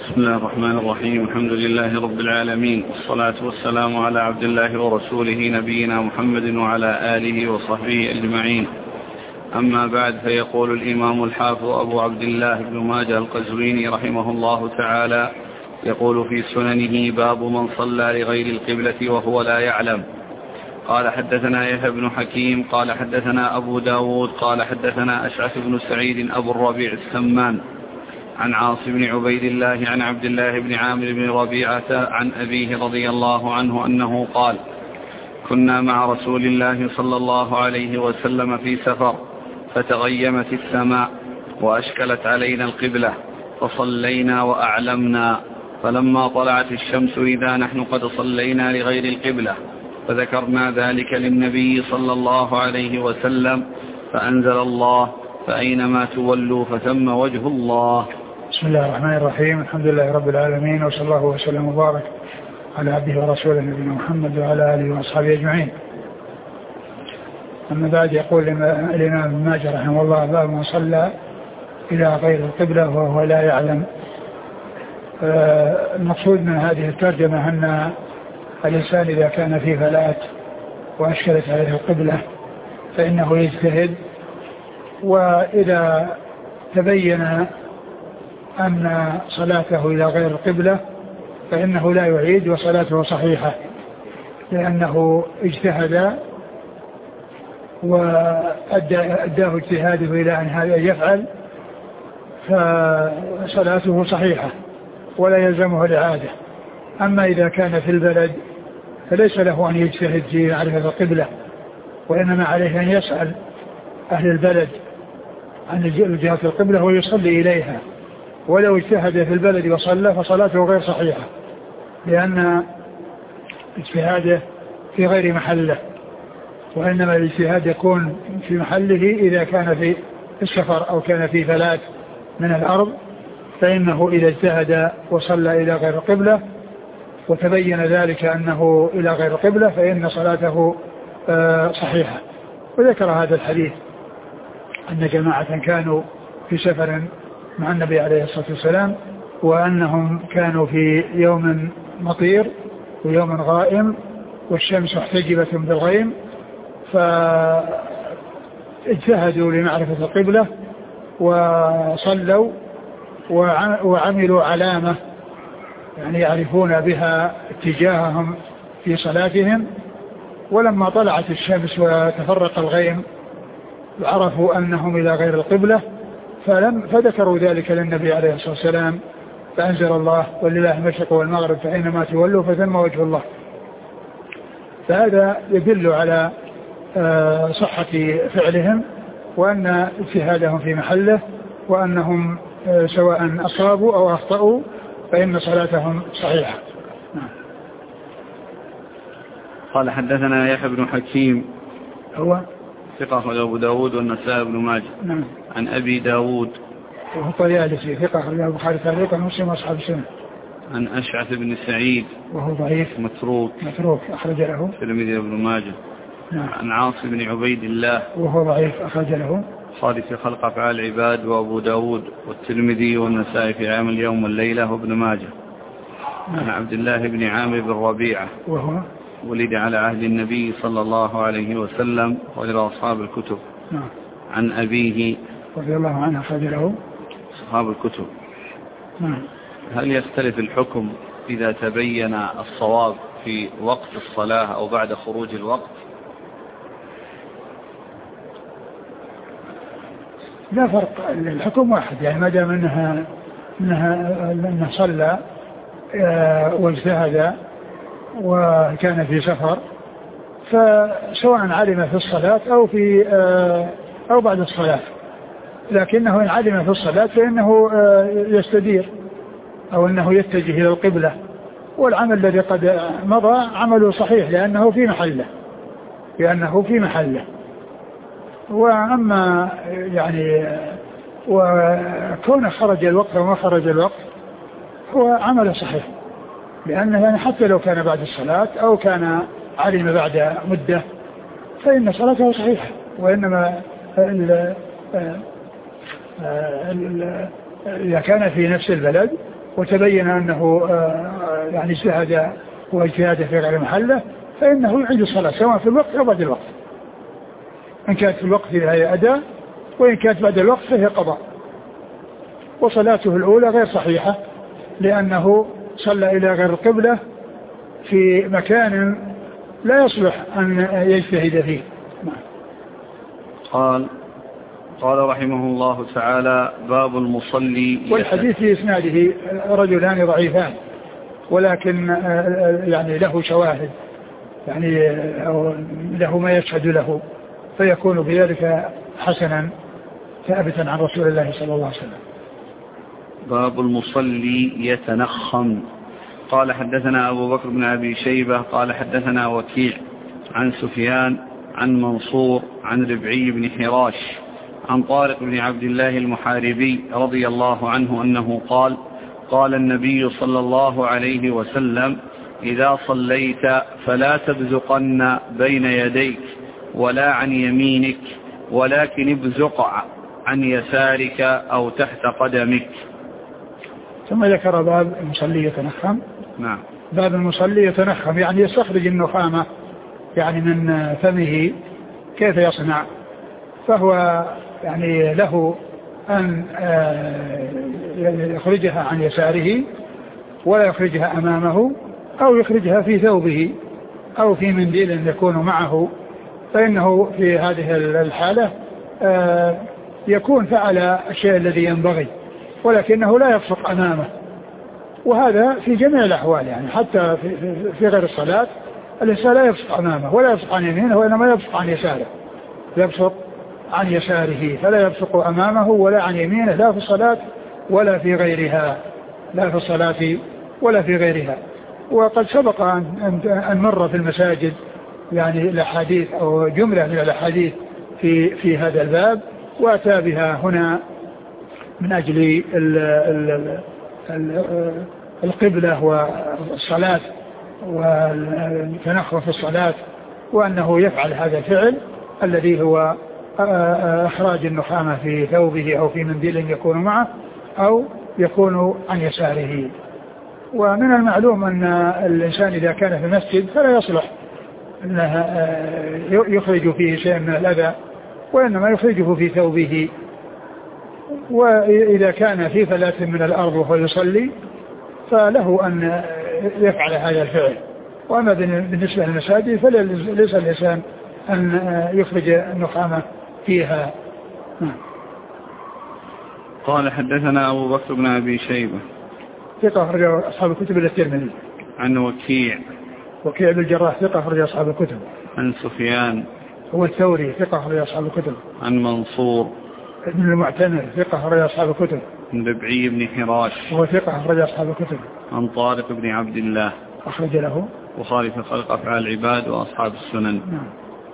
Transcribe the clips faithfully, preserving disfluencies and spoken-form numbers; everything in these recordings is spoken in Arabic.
بسم الله الرحمن الرحيم. الحمد لله رب العالمين، والصلاة والسلام على عبد الله ورسوله نبينا محمد وعلى آله وصحبه أجمعين. أما بعد، فيقول الإمام الحافظ أبو عبد الله بن ماجه القزويني رحمه الله تعالى يقول في سننه: باب من صلى لغير القبلة وهو لا يعلم. قال حدثنا يحيى بن حكيم قال حدثنا أبو داود قال حدثنا أشعث بن سعيد أبو الربيع السمان عن عاصم بن عبيد الله عن عبد الله بن عامر بن ربيعة عن أبيه رضي الله عنه أنه قال: كنا مع رسول الله صلى الله عليه وسلم في سفر، فتغيمت السماء وأشكلت علينا القبلة، فصلينا وأعلمنا، فلما طلعت الشمس إذا نحن قد صلينا لغير القبلة، فذكرنا ذلك للنبي صلى الله عليه وسلم، فأنزل الله: فأينما تولوا فثم وجه الله. بسم الله الرحمن الرحيم. الحمد لله رب العالمين، وصلى الله وسلم وبارك على عبده ورسوله نبينا محمد وعلى آله وأصحابه أجمعين. أما بعد، يقول الإمام ابن ماجه رحمه الله: باب من صلى إلى غير القبلة وهو لا يعلم. المقصود من هذه الترجمة أن الإنسان إذا كان في فلاة وأشكلت عليه القبلة فإنه يجتهد، وإذا تبين أن صلاته إلى غير القبلة فإنه لا يعيد وصلاته صحيحة، لأنه اجتهد وأداه اجتهاده إلى أن هذا يفعل، فصلاته صحيحة ولا يلزمه الإعادة. أما إذا كان في البلد فليس له أن يجتهد في معرفة القبلة، وإنما عليه أن يسأل أهل البلد عن جهة القبلة ويصلي إليها. ولو اجتهد في البلد وصلى فصلاته غير صحيحة، لأن اجتهاده في غير محله، وإنما الاجتهاد يكون في محله إذا كان في السفر أو كان في فلاة من الأرض، فإنه إذا اجتهد وصلى إلى غير القبلة وتبين ذلك أنه إلى غير القبلة فإن صلاته صحيحة. وذكر هذا الحديث أن جماعة كانوا في سفر مع النبي عليه الصلاة والسلام، وأنهم كانوا في يوم مطير ويوم غائم والشمس احتجبت بالغيم، فاجتهدوا لمعرفة القبلة وصلوا وعملوا علامة يعني يعرفون بها اتجاههم في صلاتهم. ولما طلعت الشمس وتفرق الغيم عرفوا أنهم إلى غير القبلة، فلم فذكروا ذلك للنبي عليه الصلاة والسلام، فأنزل الله: ولله المشرق والمغرب فأينما تولوا فثم وجه الله. فهذا يدل على صحة فعلهم، وأن اجتهادهم في محله، وأنهم سواء أصابوا أو أخطأوا فإن صلاتهم صحيحة. قال حدثنا يحيى بن حكيم هو ثقة أبو داود والنسائي بن ماجه. نعم. عن أبي داود وهو طيالسي ثقة البخاري تعليقا ومسلم أصحاب السنة. عن أشعث بن سعيد وهو ضعيف متروك متروك أخرج له الترمذي وابن ماجه. نعم. عن عاصم بن عبيد الله وهو ضعيف أخرج له خالد في خلق أفعال العباد وأبو داود والترمذي والنسائي في عام اليوم والليلة وابن ماجه. نعم. عن عبد الله بن عامر بن ربيعة وهو ولد على عهد النبي صلى الله عليه وسلم وإلى أصحاب الكتب. نعم. عن أبيه رضي الله عنه أخرج له أصحاب الكتب. نعم. هل يختلف الحكم إذا تبين الصواب في وقت الصلاة أو بعد خروج الوقت؟ لا فرق، الحكم واحد، يعني ما دام انها انها انه صلى واجتهد وكان في سفر، فسواء علم في الصلاة او في او بعد الصلاة، لكنه ان علم في الصلاة فانه يستدير او انه يتجه الى القبلة، والعمل الذي قد مضى عمله صحيح لانه في محله لانه في محله وأما يعني وكون خرج الوقت وما خرج الوقت هو عمل صحيح، لأنه يعني حتى لو كان بعد الصلاة أو كان علم بعد مدة فإن صلاته صحيحة. وإنما إذا كان في نفس البلد وتبين أنه يعني اجتهد واجتهاد في غير محله فإنه يعيد الصلاة سواء في الوقت أو بعد الوقت. إن كانت في الوقت فهي أداء وإن كانت بعد الوقت فهي قضاء. وصلاته الأولى غير صحيحة لأنه صلى إلى غير القبلة في مكان لا يصلح أن يجتهد فيه. قال قال رحمه الله تعالى باب المصلي. والحديث في إسناده رجلان ضعيفان ولكن يعني له شواهد يعني له ما يشهد له فيكون بذلك حسنا ثابتا عن رسول الله صلى الله عليه وسلم. باب المصلي يتنخم. قال حدثنا أبو بكر بن أبي شيبة قال حدثنا وكيع عن سفيان عن منصور عن ربعي بن حراش عن طارق بن عبد الله المحاربي رضي الله عنه أنه قال قال النبي صلى الله عليه وسلم إذا صليت فلا تبزقن بين يديك ولا عن يمينك ولكن ابزق عن يسارك أو تحت قدمك. ثم ذكر باب المصلي يتنخم. نعم. باب المصلي يتنخم يعني يستخرج النخامة يعني من فمه كيف يصنع. فهو يعني له أن يخرجها عن يساره ولا يخرجها أمامه أو يخرجها في ثوبه أو في منديل يكون معه فإنه في هذه الحالة يكون فعل الشيء الذي ينبغي ولكنه لا يبصق أمامه. وهذا في جميع الأحوال يعني حتى في غير الصلاة الإنسان لا يبصق أمامه ولا يبصق عن يمينه وإنما يبصق عن يساره يبصق عن يساره فلا يبصق أمامه ولا عن يمينه لا في الصلاة ولا في غيرها لا في الصلاة ولا في غيرها. وقد سبق أن مر في المساجد يعني الأحاديث أو جملة من الأحاديث في في هذا الباب وأتى بها هنا من أجل ال ال ال القبلة والصلاة والتنخم في الصلاة وأنه يفعل هذا الفعل الذي هو إخراج النخامة في ثوبه أو في منديل يكون معه أو يكون عن يساره. ومن المعلوم أن الإنسان إذا كان في المسجد فلا يصلح أنه يخرج فيه شيء من الأذى وإنما يخرجه في ثوبه. وإذا كان في فلاة من الأرض وهو يصلي فله أن يفعل هذا الفعل. وأما بالنسبة للمساجد فليس الإنسان أن يخرج النخامة فيها. قال حدثنا أبو بكر بن أبي شيبة ثقة أخرج أصحاب الكتب إلى الترمذي. عن وكيع وكيع بن الجراح ثقة أخرج أصحاب الكتب. عن سفيان هو الثوري ثقة أخرج أصحاب الكتب. عن منصور ابن المعتمر ثقة أخرج أصحاب الكتب. عن ربعي بن حراش هو ثقة أخرج أصحاب الكتب. عن طارق بن عبد الله أخرج له البخاري في خلق أفعال العباد وأصحاب السنن. نعم.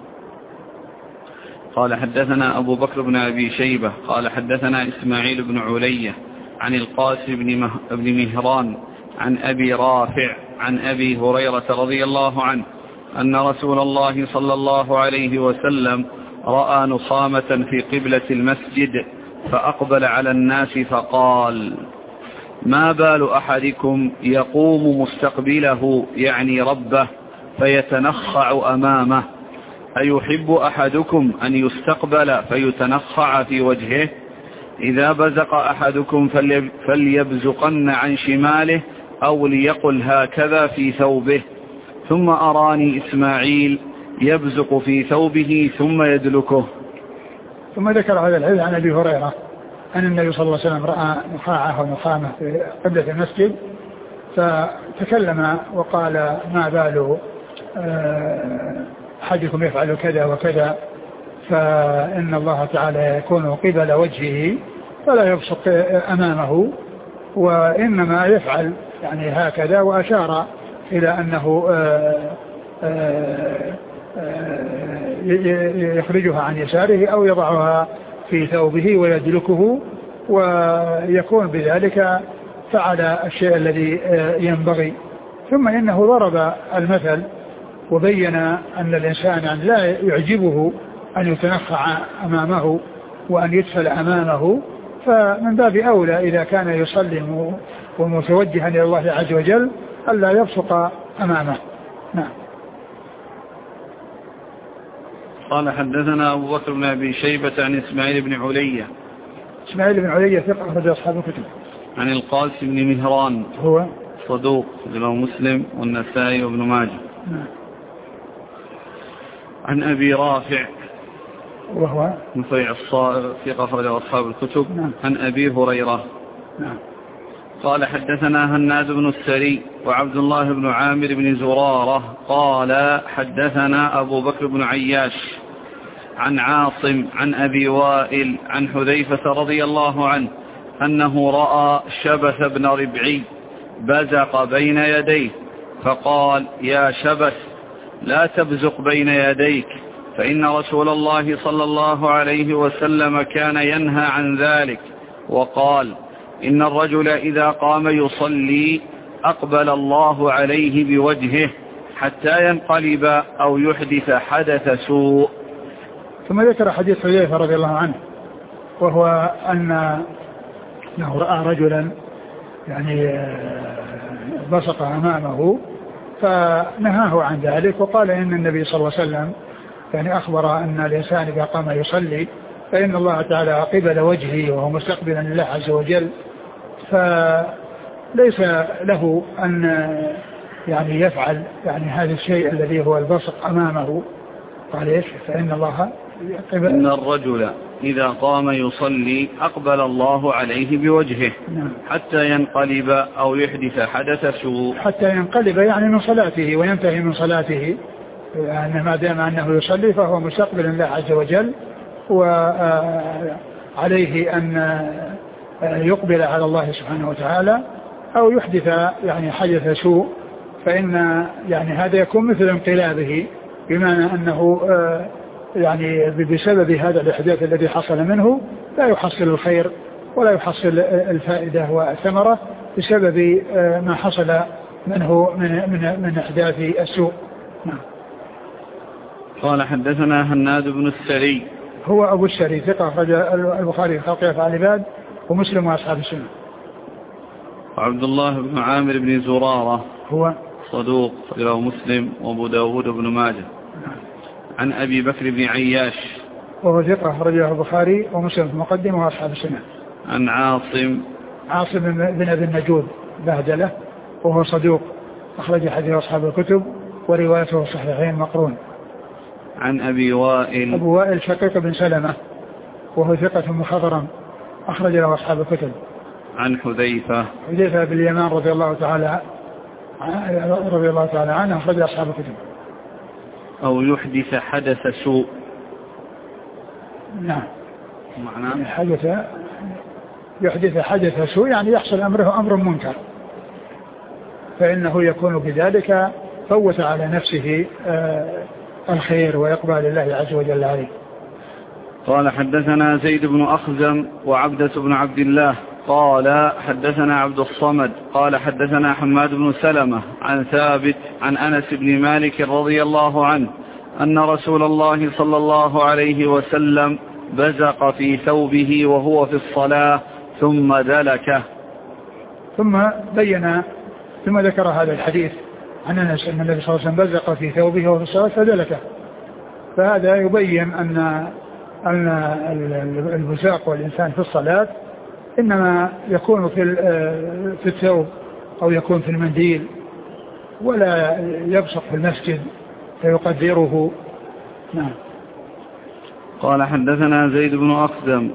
قال حدثنا أبو بكر بن أبي شيبة قال حدثنا إسماعيل بن علية عن القاسم بن, مه... بن مهران عن أبي رافع عن أبي هريرة رضي الله عنه أن رسول الله صلى الله عليه وسلم رأى نخامة في قبلة المسجد فأقبل على الناس فقال ما بال أحدكم يقوم مستقبله يعني ربه فيتنخع أمامه أيحب أحدكم أن يستقبل فيتنخع في وجهه إذا بزق أحدكم فليبزقن عن شماله أو ليقل هكذا في ثوبه. ثم أراني إسماعيل يبزق في ثوبه ثم يدلكه. ثم ذكر هذا الحديث عن أبي هريرة أن النبي صلى الله عليه وسلم رأى نخاعة ونخامة في قبلة المسجد فتكلم وقال ما بال أحدكم يفعل كذا وكذا فإن الله تعالى يكون قبل وجهه فلا يبصق أمامه وإنما يفعل يعني هكذا وأشار إلى أنه يخرجها عن يساره أو يضعها في ثوبه ويدلكه ويكون بذلك فعل الشيء الذي ينبغي. ثم إنه ضرب المثل وبين أن الإنسان يعني لا يعجبه أن يتنخع أمامه وأن يدفل أمامه فمن باب أولى إذا كان يصلي ومتوجها إلى الله عز وجل ألا يبصق أمامه. نعم. قال حدثنا أبو بكر بن أبي شيبة عن إسماعيل بن علية. إسماعيل بن علية ثقة أخرج أصحاب الكتب. عن القاسم بن مهران هو صدوق رواه مسلم والنسائي وابن ماجه. نعم. عن أبي رافع وهو نفيع الصائغ ثقة أخرج أصحاب الكتب. نعم. عن أبي هريرة. نعم. قال حدثنا هناد بن السري وعبد الله بن عامر بن زرارة قال حدثنا أبو بكر بن عياش عن عاصم عن أبي وائل عن حذيفة رضي الله عنه أنه رأى شبث بن ربعي بزق بين يديه فقال يا شبث لا تبزق بين يديك فإن رسول الله صلى الله عليه وسلم كان ينهى عن ذلك وقال إن الرجل إذا قام يصلي أقبل الله عليه بوجهه حتى ينقلب أو يحدث حدث سوء. ثم ذكر حديث حذيفة رضي الله عنه وهو أن أنه رأى رجلا يعني بصق أمامه فنهاه عن ذلك وقال إن النبي صلى الله عليه وسلم يعني أخبر أن الإنسان إذا قام يصلي فإن الله تعالى قبل وجهه وهو مستقبلا لله عز وجل فليس له أن يعني يفعل يعني هذا الشيء الذي هو البصق أمامه. قال إيش؟ فإن الله قبل إن الرجل إذا قام يصلي أقبل الله عليه بوجهه حتى ينقلب أو يحدث حدث سوء. حتى ينقلب يعني من صلاته وينتهي من صلاته يعني ما دام أنه يصلي فهو مستقبل الله عز وجل وعليه أن يقبل على الله سبحانه وتعالى أو يحدث يعني حدث سوء فإن يعني هذا يكون مثل انقلابه بمعنى أنه يعني بسبب هذا الإحداث الذي حصل منه لا يحصل الخير ولا يحصل الفائدة والثمرة بسبب ما حصل منه من من من إحداث السوء. نعم. قال حدثنا هناد بن السري هو أبو السري ثقة أخرج البخاري خلق أفعال العباد ومسلم وأصحاب السنة. وعبد الله بن عامر بن زرارة هو صدوق رواه مسلم وابو داود بن ماجه. عن أبي بكر بن عياش وهو ثقة أخرجه البخاري ومسلم في المقدمة وأصحاب السنة. عن عاصم عاصم بن أبي النجود بهدلة وهو صدوق أخرج حديث أصحاب الكتب وروايته الصحيحين مقرون. عن أبي وائل أبو وائل شقيق بن سلمة وهو ثقة مخضرم أخرج له أصحاب الكتب. عن حذيفة حذيفة بن اليمان رضي الله تعالى رضي الله تعالى عنه أخرج أصحاب الكتب. أو يحدث حدث سوء. نعم. معناه حدث يحدث حدث سوء يعني يحصل أمره أمر منكر فإنه يكون بذلك فوت على نفسه آه الخير ويقبل الله عز وجل عليه. قال حدثنا زيد بن أخزم وعبدة بن عبد الله قال حدثنا عبد الصمد قال حدثنا حماد بن سلمة عن ثابت عن أنس بن مالك رضي الله عنه أن رسول الله صلى الله عليه وسلم بزق في ثوبه وهو في الصلاة ثم دلكه. ثم بين ثم ذكر هذا الحديث عن أنس أن النبي صلى الله عليه وسلم بزق في ثوبه وهو في الصلاة فدلكه. فهذا يبين أن أن البزاق والإنسان في الصلاة إنما يكون في في الثوب أو يكون في المنديل ولا يبصق في المسجد فيقدره. نعم. قال حدثنا زيد بن أخزم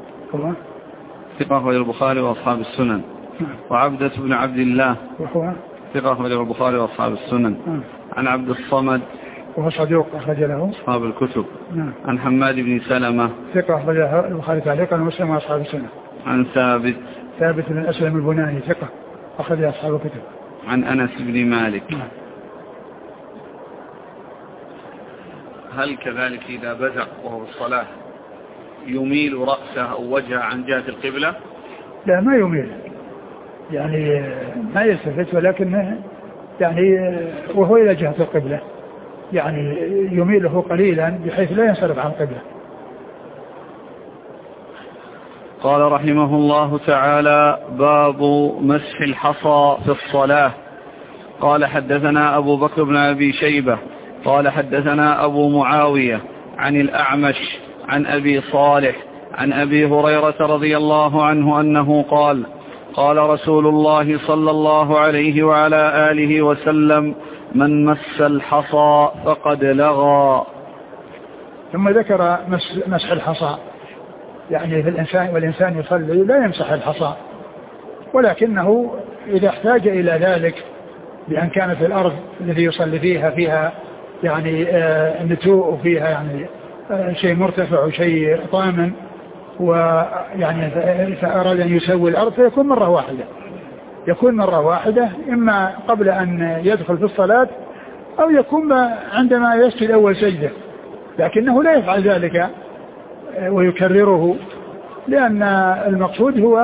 ثقة أخرجه البخاري وأصحاب السنن. نعم. وعبدة بن عبد الله وهو ثقة أخرجه البخاري وأصحاب السنن. نعم. عن عبد الصمد وهو صدوق أخرج له أصحاب الكتب. نعم. عن حماد بن سلمة ثقة أخرجه البخاري تعليقا ومسلم وأصحاب السنن. عن ثابت ثابت بن أسلم البناني ثقة أخرج أصحاب الكتب. عن أنس بن مالك. نعم. هل كذلك إذا بزق وهو الصلاة يميل رأسه أو وجهه عن جهة القبلة؟ لا ما يميل يعني ما يلتفت ولكن يعني وهو إلى جهة القبلة يعني يميله قليلا بحيث لا ينصرف عن القبلة. قال رحمه الله تعالى: باب مسح الحصى في الصلاة. قال: حدثنا أبو بكر بن أبي شيبة قال حدثنا أبو معاوية عن الأعمش عن أبي صالح عن أبي هريرة رضي الله عنه أنه قال: قال رسول الله صلى الله عليه وعلى آله وسلم: من مس الحصى فقد لغى. ثم ذكر مسح الحصى، يعني في الإنسان والإنسان يصلي لا يمسح الحصى، ولكنه إذا احتاج إلى ذلك بأن كانت الأرض التي يصلي فيها فيها يعني آه نتوء وفيها يعني آه شيء مرتفع وشيء طامن، ويعني فأراد أن يسوي الأرض فيكون مرة واحدة يكون مرة واحدة إما قبل أن يدخل في الصلاة أو يكون عندما يسجد أول سجدة، لكنه لا يفعل ذلك ويكرره، لأن المقصود هو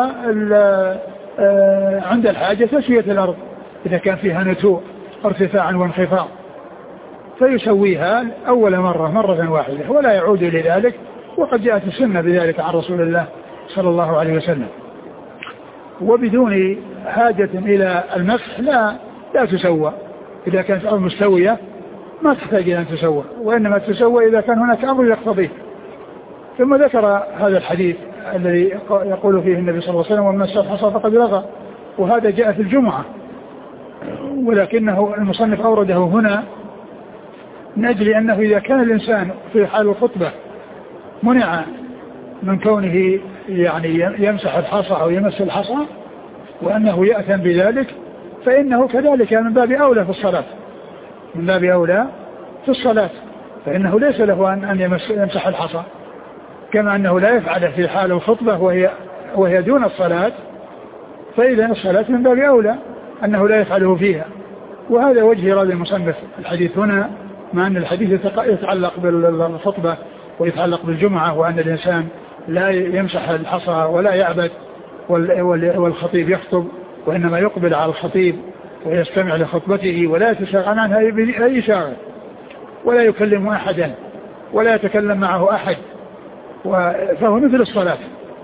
عند الحاجة تسوية الأرض إذا كان فيها نتوء ارتفاعا وانخفاض، فيسويها أول مرة مرة واحدة ولا يعود إلى ذلك. وقد جاءت السنة بذلك عن رسول الله صلى الله عليه وسلم. وبدون حاجة إلى المسح لا لا تسوى، إذا كانت الأرض مستوية ما تحتاج إلى أن تسوى، وإنما تسوى إذا كان هناك أمر يقتضيه. ثم ذكر هذا الحديث الذي يقول فيه النبي صلى الله عليه وسلم: ومن مس الحصى فقد لغى، وهذا جاء في الجمعة، ولكنه المصنف أورده هنا من أجل أنه إذا كان الإنسان في حال الخطبة منع من كونه يعني يمسح الحصى أو يمس الحصى وأنه يأثم بذلك، فإنه كذلك من باب أولى في الصلاة من باب أولى في الصلاة فإنه ليس له أن يمسح الحصى، كما أنه لا يفعل في حال الخطبة وهي, وهي دون الصلاة، فإذا الصلاة من باب أولى أنه لا يفعله فيها. وهذا وجه رد المصنف الحديث هنا، مع أن الحديث يتعلق بالخطبة ويتعلق بالجمعة، وأن الإنسان لا يمسح الحصى ولا يعبد والخطيب يخطب، وإنما يقبل على الخطيب ويستمع لخطبته ولا يتشاغل عنها أي شاغل، ولا يكلم أحدا ولا يتكلم معه أحد، فهو مثل الصلاة.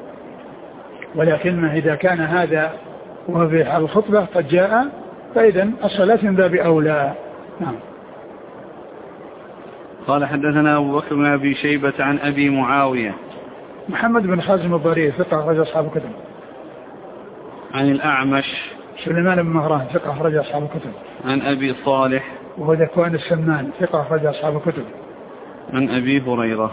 ولكن إذا كان هذا وفي حال الخطبة قد جاء فإذا الصلاة من باب أولى. نعم. قال: حدثنا أبو بكر بن أبي شيبة عن أبي معاوية محمد بن خازم الضرير ثقة أخرج أصحاب الكتب. عن الأعمش سليمان بن مهران ثقة أخرج أصحاب الكتب. عن أبي صالح وهو ذكوان السمان ثقة أخرج أصحاب الكتب. عن أبي هريرة.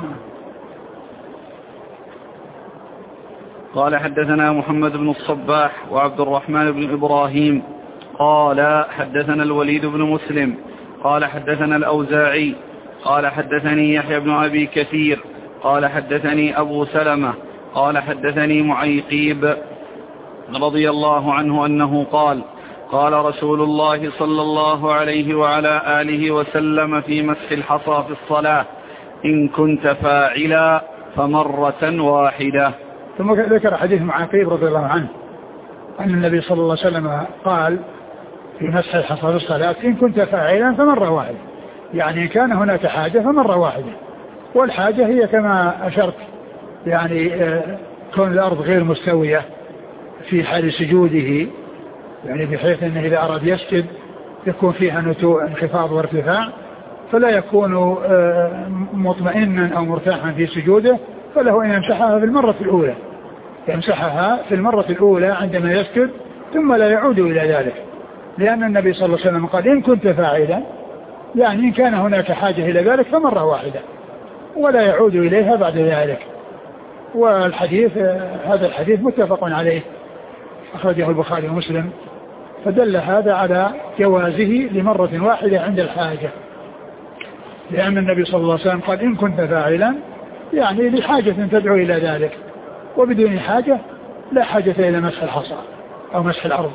قال: حدثنا محمد بن الصباح وعبد الرحمن بن إبراهيم قال: حدثنا الوليد بن مسلم قال: حدثنا الأوزاعي قال: حدثني يحيى بن أبي كثير قال: حدثني أبو سلمة قال: حدثني معيقيب رضي الله عنه أنه قال: قال رسول الله صلى الله عليه وعلى آله وسلم في مسح الحصى في الصلاة: إن كنت فاعلا فمرة واحدة. ثم ذكر حديث معيقيب رضي الله عنه أن النبي صلى الله عليه وسلم قال في مسح الحصى في الصلاة: إن كنت فاعلا فمرة واحدة، يعني إن كان هناك حاجة فمرة واحدة. والحاجة هي كما أشرت، يعني كون الأرض غير مستوية في حال سجوده، يعني بحيث أنه إذا أراد يسجد يكون فيها نتوء انخفاض وارتفاع، فلا يكون مطمئنا أو مرتاحا في سجوده، فله أن يمسحها في المرة الأولى يمسحها في المرة الأولى عندما يسجد، ثم لا يعود إلى ذلك، لأن النبي صلى الله عليه وسلم قال: إن كنت فاعلا، يعني إن كان هناك حاجة إلى ذلك فمرة واحدة ولا يعود إليها بعد ذلك. والحديث هذا الحديث متفق عليه أخرجه البخاري ومسلم، فدل هذا على جوازه لمرة واحدة عند الحاجة، لأن النبي صلى الله عليه وسلم قال: إن كنت فاعلا، يعني لحاجة تدعو إلى ذلك، وبدون حاجة لا حاجة إلى مسح الحصى أو مسح الأرض.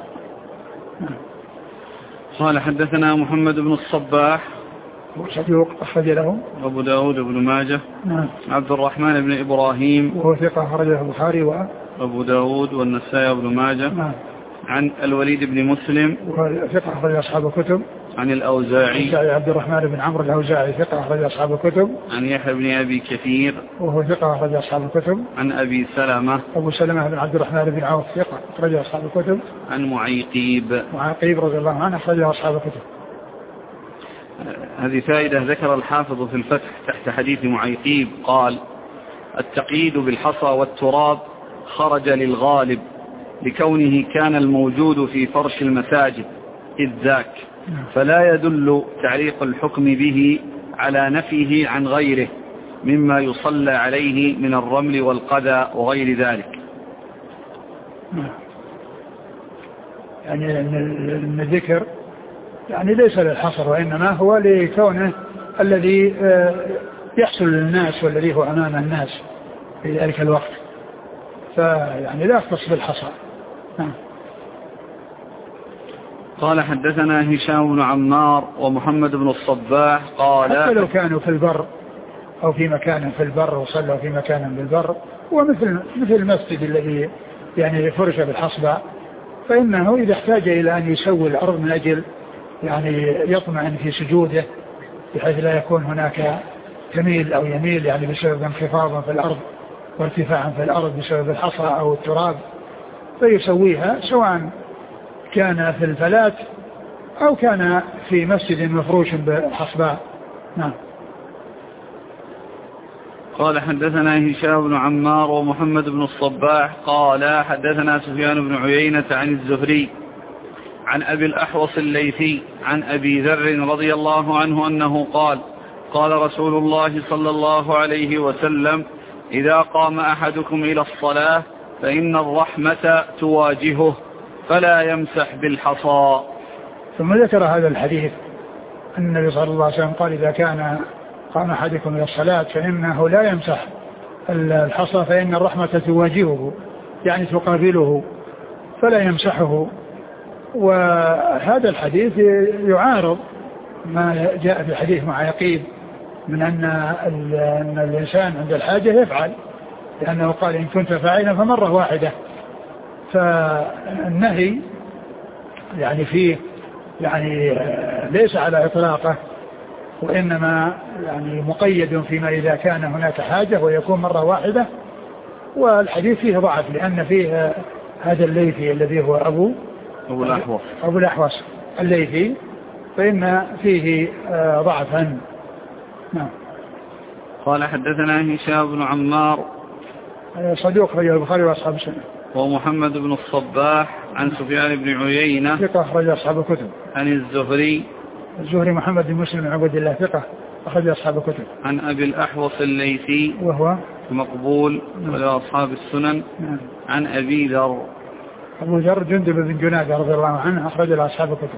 قال: حدثنا محمد بن الصباح صدوق أخرج له أبو داود بن ماجه. نعم. عبد الرحمن بن إبراهيم وهو ثقة أخرجه البخاري وأبو داود والنسائي بن ماجه. نعم. عن الوليد بن مسلم وهو ثقة أخرج أصحاب الكتب. عن الأوزاعي عبد الرحمن بن عمرو الأوزاعي ثقة أخرج أصحاب الكتب. عن يحيى بن أبي كثير وهو ثقة أخرج أصحاب الكتب. عن أبي سلمة أبو سلمة بن عبد الرحمن بن عوف ثقة أخرج أصحاب الكتب. عن معيقيب معيقيب رضي الله عنه أخرج أصحاب الكتب. هذه فائدة ذكر الحافظ في الفتح تحت حديث معيقيب قال: التقييد بالحصى والتراب خرج للغالب لكونه كان الموجود في فرش المساجد إذ ذاك، فلا يدل تعليق الحكم به على نفيه عن غيره مما يصلى عليه من الرمل والقذى وغير ذلك. يعني أن الذكر يعني ليس للحصر، وإنما هو لكونه الذي يحصل للناس والذي هو أمام الناس في ذلك الوقت، فيعني لا يختص بالحصر. قال: حدثنا هشام بن عمار ومحمد بن الصباح قال: حتى لو كانوا في البر أو في مكان في البر وصلوا في مكان بالبر، ومثل مثل المسجد الذي يعني فرش بالحصبة، فإنه إذا احتاج إلى أن يسوي الأرض من أجل يعني يطمئن في سجوده بحيث لا يكون هناك تميل أو يميل يعني بسبب انخفاض في الأرض وارتفاع في الأرض بسبب الحصى أو التراب، فيسويها سواء كان في الفلات أو كان في مسجد مفروش بالحصباء. نعم. قال: حدثنا هشام بن عمار ومحمد بن الصباح قال: حدثنا سفيان بن عيينة عن الزهري عن أبي الأحوص الليثي عن أبي ذر رضي الله عنه أنه قال: قال رسول الله صلى الله عليه وسلم: إذا قام أحدكم إلى الصلاة فإن الرحمة تواجهه فلا يمسح بالحصى. ثم ذكر هذا الحديث أن النبي صلى الله عليه وسلم قال: إذا كان قام أحدكم إلى الصلاة فإنه لا يمسح الحصى فإن الرحمة تواجهه، يعني تقابله فلا يمسحه. وهذا الحديث يعارض ما جاء في حديث معيقيب من أن, أن الإنسان عند الحاجة يفعل، لأنه قال: إن كنت فاعلا فمرة واحدة. فالنهي يعني فيه يعني ليس على إطلاقه، وإنما يعني مقيد فيما إذا كان هناك حاجة ويكون مرة واحدة. والحديث فيه ضعف لأن فيه هذا الليثي الذي هو أبو أبو الأحوص أبو الأحوص الليثي، فإن فيه ضعفا. نعم. قال: حدثنا هشام بن عمار صدوق رجل البخاري وأصحاب السنة. ومحمد بن الصباح عن سفيان بن عيينة ثقة أخرج أصحاب الكتب. عن الزهري الزهري محمد بن مسلم بن عبد الله ثقة أخرج أصحاب الكتب. عن أبي الأحوص الليثي وهو مقبول ولا أصحاب السنن. نعم. عن أبي ذر أبو ذر جندب بن جنادة رضي الله عنه أخرج أصحاب الكتب.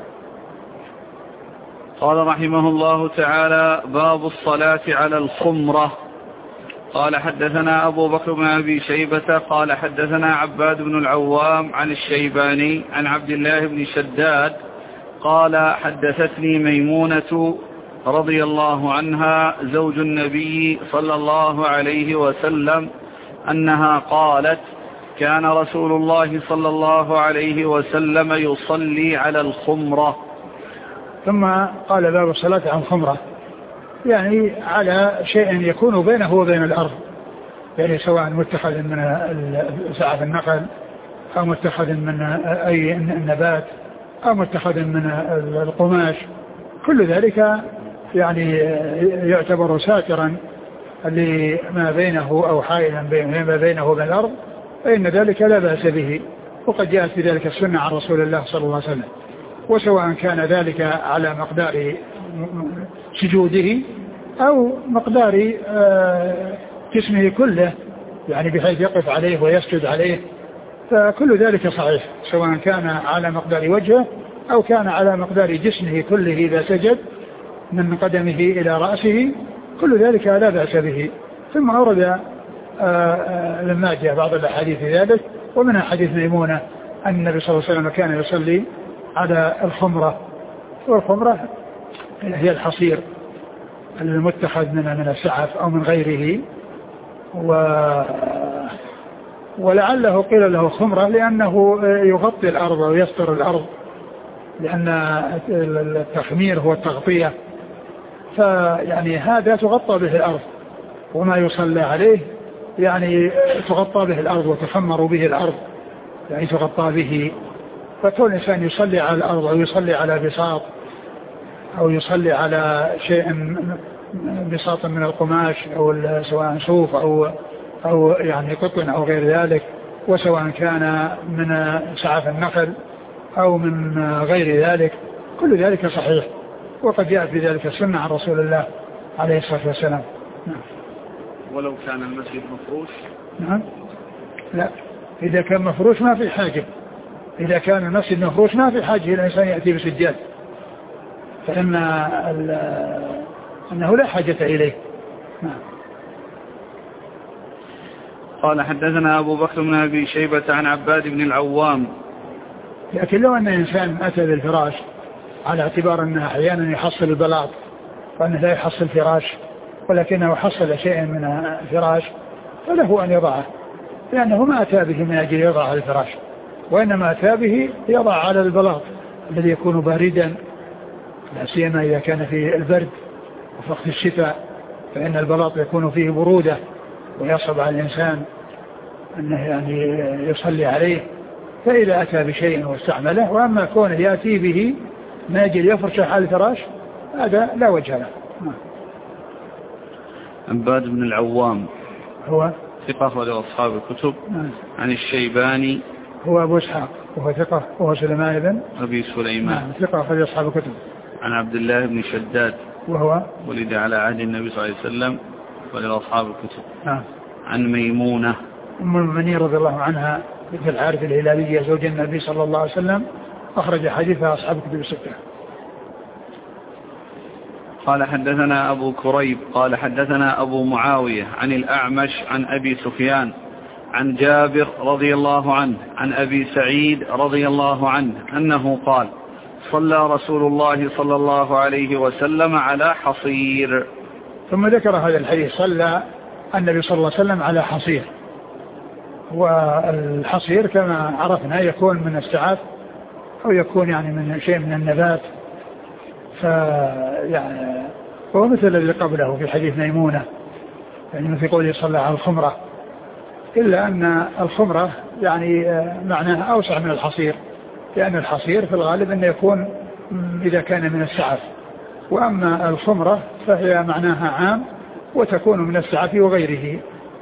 قال رحمه الله تعالى: باب الصلاة على الخمرة. قال: حدثنا أبو بكر بن أبي شيبة قال: حدثنا عباد بن العوام عن الشيباني عن عبد الله بن شداد قال: حدثتني ميمونة رضي الله عنها زوج النبي صلى الله عليه وسلم أنها قالت: كان رسول الله صلى الله عليه وسلم يصلي على الخمرة. ثم قال: باب الصلاة على الخمرة، يعني على شيء يكون بينه وبين الأرض، يعني سواء متخذ من سعف النخل أو متخذ من أي نبات أو متخذ من القماش، كل ذلك يعني يعتبر ساترا لما بينه أو حائلا ما بينه وبين الأرض، فإن ذلك لا بأس به. وقد جاءت في ذلك السنة عن رسول الله صلى الله عليه وسلم، وسواء كان ذلك على مقدار سجوده أو مقدار جسمه كله، يعني بحيث يقف عليه ويسجد عليه، فكل ذلك صحيح، سواء كان على مقدار وجهه أو كان على مقدار جسمه كله إذا سجد من قدمه إلى رأسه، كل ذلك لا بأس به. ثم أورد لما جاء بعض الأحاديث في ذلك، ومنها حديث ميمونة أن النبي صلى الله عليه وسلم كان يصلي على الخمرة، والخمرة هي الحصير المتخذ من من السعف أو من غيره، و ولعله قيل له خمرة لأنه يغطي الأرض ويستر الأرض، لأن التخمير هو التغطية، فيعني هذا تغطى به الأرض، وما يصلى عليه يعني تغطى به الأرض وتخمر به الأرض، يعني تغطى به. فكل إنسان يصلي على الأرض أو يصلي على بساط أو يصلي على شيء بساط من القماش أو سواء صوف أو أو يعني قطن أو غير ذلك، وسواء كان من سعف النخل أو من غير ذلك، كل ذلك صحيح، وقد جاء في ذلك السنة عن رسول الله عليه الصلاة والسلام. نعم. ولو كان المسجد مفروش؟ نعم. لا، إذا كان مفروش ما في حاجة، إذا كان المسجد مفروش ما في حاجة الإنسان يأتي بسجاد، فإن أنه لا حاجة إليه. نعم. قال حدثنا أبو بكر بن أبي شيبة عن عباد بن العوام. لكن لو أن إنسان أتى بالفراش على اعتبار أنه أحيانا يحصل البلاط وأنه لا يحصل فراش، ولكنه حصل شيء من الفراش، فله أن يضعه، لأنه ما أتى به من أجل يضع على الفراش، وإنما أتى به يضع على البلاط الذي يكون باردا، لا سيما إذا كان في البرد وفي وقت الشتاء، فإن البلاط يكون فيه برودة ويصعب على الإنسان أنه يعني يصلي عليه، فإذا أتى بشيء واستعمله. وأما كونه يأتي به من أجل يفرشه على الفراش هذا لا وجه له. عباد بن العوام هو ثقة أخرج أصحاب الكتب. عن الشيباني هو أبو إسحاق وهو ثقة، وهو سليمان بن أبي سليمان نعم ثقة أخرج أصحاب الكتب. عن عبد الله بن شداد وهو ولد على عهد النبي صلى الله عليه وسلم ولأصحاب الكتب. نعم. عن ميمونة أم المؤمنين رضي الله عنها بنت الحارث الهلالية زوج النبي صلى الله عليه وسلم، أخرج حديثها أصحاب الكتب الستة. قال حدثنا أبو كريب قال حدثنا أبو معاوية عن الأعمش عن أبي سفيان عن جابر رضي الله عنه عن أبي سعيد رضي الله عنه أنه قال: صلى رسول الله صلى الله عليه وسلم على حصير. ثم ذكر هذا الحديث، صلى النبي صلى الله عليه وسلم على حصير، والحصير كما عرفنا يكون من السعاف أو يكون يعني من شيء من النبات، فيعني هو مثل الذي قبله في حديث ميمونة، يعني في قوله صلى على الخمرة، إلا أن الخمرة يعني معناها أوسع من الحصير، لأن الحصير في الغالب أن يكون إذا كان من السعف، وأما الخمرة فهي معناها عام وتكون من السعف وغيره.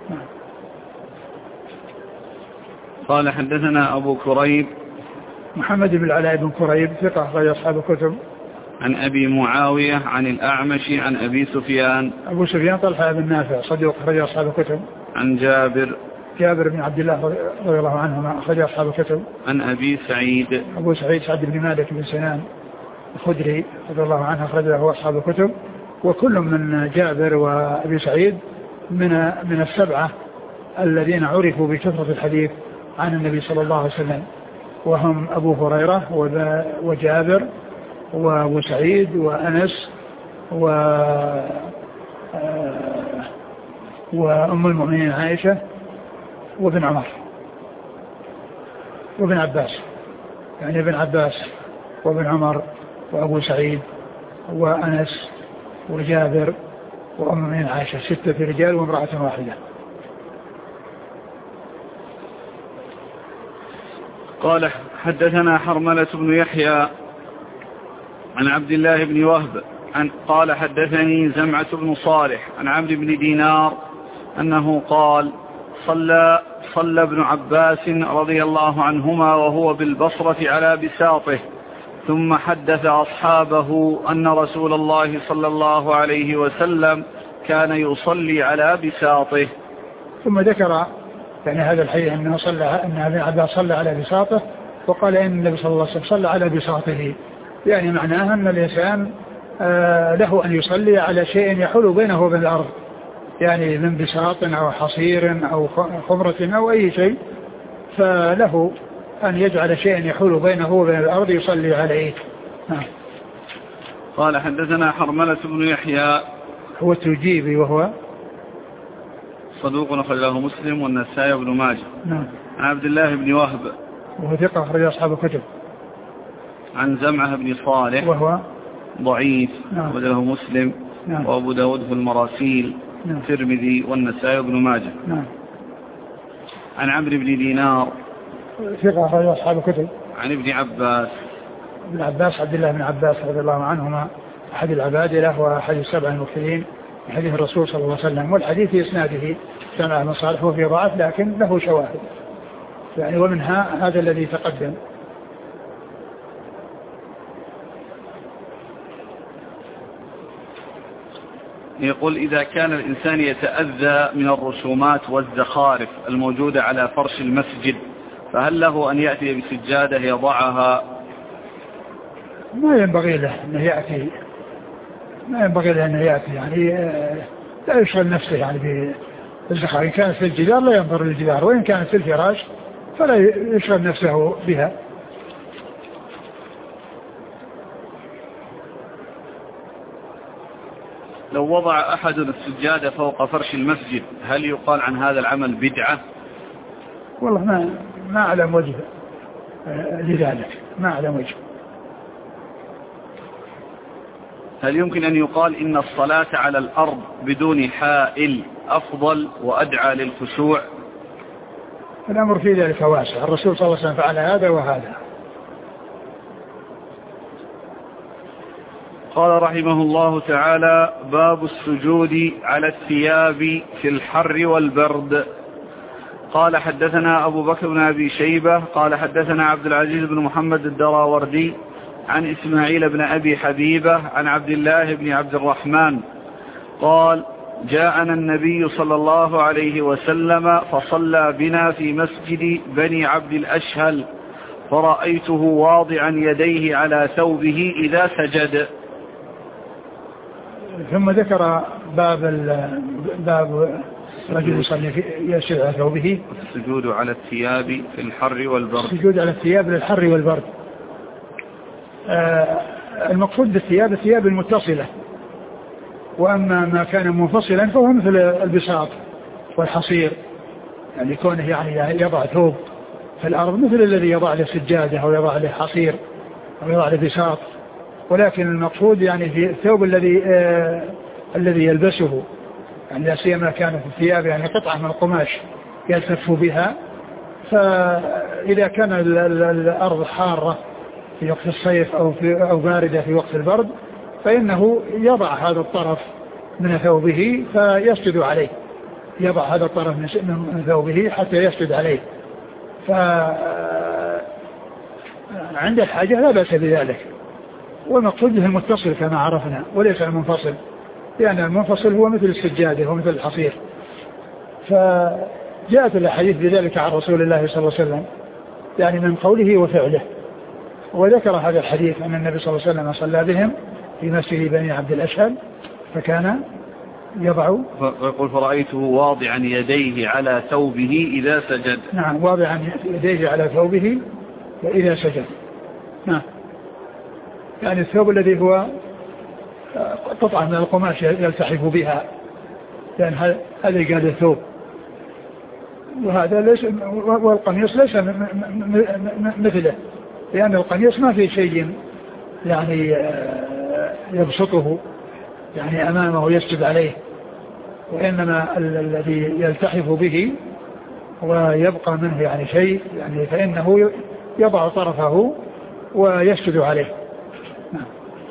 قال حدثنا أبو كريب محمد بن العلاء بن كريب ثقة أخرج أصحاب الكتب. عن أبي معاوية عن الأعمش عن أبي سفيان أبو سفيان طلحة بن نافع صديق أخرج أصحاب الكتب. عن جابر جابر بن عبد الله رضي الله عنهما أخرج أصحاب الكتب. عن أبي سعيد أبو سعيد سعد بن مالك بن سنان الخدري رضي الله عنه أخرج له أصحاب الكتب، وكل من جابر وأبي سعيد من من السبعة الذين عرفوا بكثرة الحديث عن النبي صلى الله عليه وسلم، وهم أبو هريرة وجابر وأبو سعيد وأنس و وأم المؤمنين عائشة وابن عمر وابن عباس، يعني ابن عباس وابن عمر وأبو سعيد وأنس وجابر وأم المؤمنين عائشة، ستة رجال وامرأة واحدة. قال حدثنا حرملة بن يحيى عن عبد الله بن وهب عن قال حدثني زمعة بن صالح عن عمرو بن دينار أنه قال: صلى صلى ابن عباس رضي الله عنهما وهو بالبصرة على بساطه، ثم حدث أصحابه أن رسول الله صلى الله عليه وسلم كان يصلي على بساطه. ثم ذكر يعني هذا الحديث أنه صلى أن ابن عباس صلى على بساطه، وقال إن النبي صلى الله عليه وسلم صلى على بساطه، يعني معناها أن الإنسان آه له أن يصلي على شيء يحول بينه وبين الأرض، يعني من بساط أو حصير أو خمرة أو أي شيء، فله أن يجعل شيئا يحول بينه وبين الأرض يصلي عليه. آه. قال حدثنا حرملة بن يحيى هو التجيبي وهو صدوق أخرج له مسلم والنسائي بن ماجه. نعم. عن عبد الله بن وهب وهو ثقة أخرج أصحاب الكتب. عن زمعة بن صالح وهو ضعيف نعم. وله مسلم نعم. وأبو داود في المراسيل نعم. الترمذي والنسائي وابن ماجه. نعم. عن عمرو بن دينار ثقة أخرج أصحاب الكتب. عن ابن عباس ابن عباس عبد الله بن عباس رضي الله عنهما أحد العبادلة وأحد السبع المكثرين من حديث الرسول صلى الله عليه وسلم. والحديث في إسناده سمع بن صالح وفي ضعف لكن له شواهد يعني ومنها هذا الذي تقدم. يقول إذا كان الإنسان يتأذى من الرسومات والزخارف الموجودة على فرش المسجد فهل له أن يأتي بسجادة يضعها؟ ما ينبغي له أن يأتي ما ينبغي له أن يأتي يعني لا يشغل نفسه يعني بالزخارف. إن كانت في الجدار لا ينظر للجدار وإن كانت في الفراش فلا يشغل نفسه بها. لو وضع أحد السجادة فوق فرش المسجد هل يقال عن هذا العمل بدعة؟ والله ما ما أعلم وجه لذلك ما أعلم وجه. هل يمكن أن يقال إن الصلاة على الأرض بدون حائل أفضل وأدعى للخشوع؟ الأمر في ذلك واسع. الرسول صلى الله عليه وسلم فعل هذا وهذا. قال رحمه الله تعالى: باب السجود على الثياب في الحر والبرد. قال حدثنا أبو بكر بن أبي شيبة قال حدثنا عبد العزيز بن محمد الدراوردي عن إسماعيل بن أبي حبيبة عن عبد الله بن عبد الرحمن قال: جاءنا النبي صلى الله عليه وسلم فصلى بنا في مسجد بني عبد الأشهل فرأيته واضعا يديه على ثوبه إذا سجد. ثم ذكر باب باب رجل يصلي يسجد على ثوبه. السجود على الثياب في الحر والبرد. السجود على الثياب للحر والبرد. آه المقصود بالثياب الثياب المتصلة، وأما ما كان منفصلا فهو مثل البساط والحصير يعني كونه يعني يضع ثوب في الأرض مثل الذي يضع له سجادة أو يضع له حصير أو يضع له بساط. ولكن المقصود يعني في الثوب الذي آه الذي يلبسه يعني لا سيما كانت الثياب يعني قطعة من القماش يلتف بها. فإذا كان الأرض حارة في وقت الصيف أو, في أو باردة في وقت البرد فإنه يضع هذا الطرف من ثوبه فيسجد عليه، يضع هذا الطرف من ثوبه حتى يسجد عليه. فعند الحاجة لا بأس بذلك. والمقصود به المتصل كما عرفنا وليس المنفصل، لأن المنفصل هو مثل السجادة ومثل الحصير. فجاءت الأحاديث بذلك عن رسول الله صلى الله عليه وسلم يعني من قوله وفعله. وذكر هذا الحديث أن النبي صلى الله عليه وسلم صلى بهم في مسجد بني عبد الأشهل فكان يضع فيقول فرأيته واضعا يديه على ثوبه إذا سجد. نعم واضعا يديه على ثوبه إذا سجد. نعم يعني الثوب الذي هو قطعة من القماش يلتحف بها لأن يعني هذا قال الثوب، وهذا ليس والقميص ليس مثله لأن القميص ما في شيء يعني يبسطه يعني أمامه يسجد عليه، وإنما الذي يلتحف به ويبقى منه يعني شيء يعني فإنه يضع طرفه ويسجد عليه. نعم.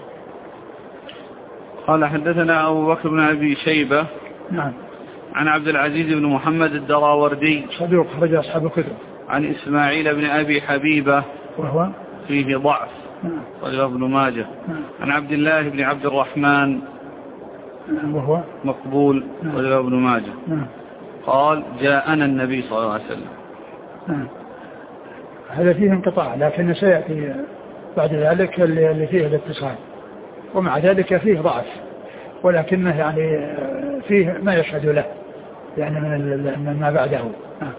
قال حدثنا أبو بكر بن أبي شيبة نعم عن عبد العزيز بن محمد الدراوردي صدوق خرج أصحاب الكتب. عن إسماعيل بن أبي حبيبة وهو فيه ضعف نعم رجل ابن ماجه. نعم. عن عبد الله بن عبد الرحمن نعم. وهو مقبول نعم. رجل ابن ماجه. نعم. قال جاءنا النبي صلى الله عليه وسلم. نعم. هذا فيه انقطاع لكن سيأتي بعد ذلك اللي فيه الاتصال، ومع ذلك فيه ضعف ولكنه يعني فيه ما يشهد له يعني من ما بعده. نعم.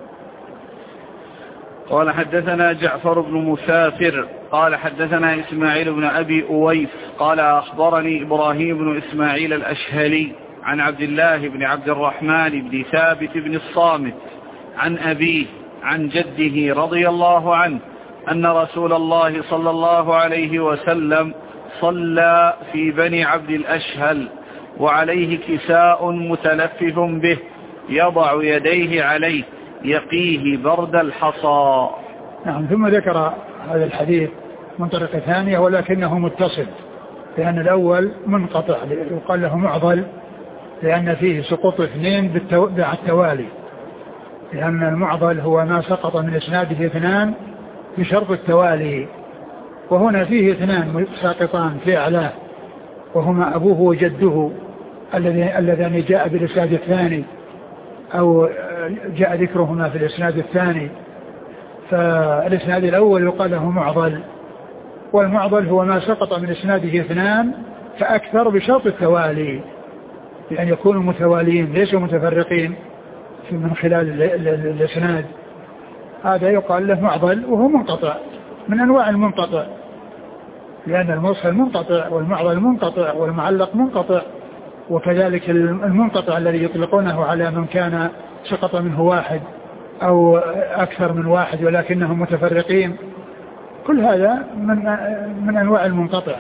قال حدثنا جعفر بن مسافر قال حدثنا إسماعيل بن أبي أويس قال أخبرني إبراهيم بن إسماعيل الأشهلي عن عبد الله بن عبد الرحمن بن ثابت بن الصامت عن أبيه عن جده رضي الله عنه أن رسول الله صلى الله عليه وسلم صلى في بني عبد الأشهل وعليه كساء متلفف به يضع يديه عليه يقيه برد الحصى. نعم. ثم ذكر هذا الحديث من طريقة ثانية ولكنه متصل، لأن الأول منقطع يقال له معضل لأن فيه سقوط اثنين بالتوالي، لأن المعضل هو ما سقط من إسناده اثنان بشرط التوالي، وهنا فيه اثنان ساقطان في أعلاه وهما أبوه وجده اللذان جاء بالإسناد الثاني أو جاء ذكرهما في الإسناد الثاني. فالإسناد الأول يقال له معضل، والمعضل هو ما سقط من إسناده اثنان فأكثر بشرط التوالي، لأن يكونوا متواليين ليسوا متفرقين من خلال الإسناد، هذا يقال له معضل وهو منقطع من أنواع المنقطع، لأن المرسل منقطع والمعضل منقطع والمعلق منقطع، وكذلك المنقطع الذي يطلقونه على من كان سقط منه واحد أو أكثر من واحد ولكنهم متفرقين، كل هذا من من أنواع المنقطع.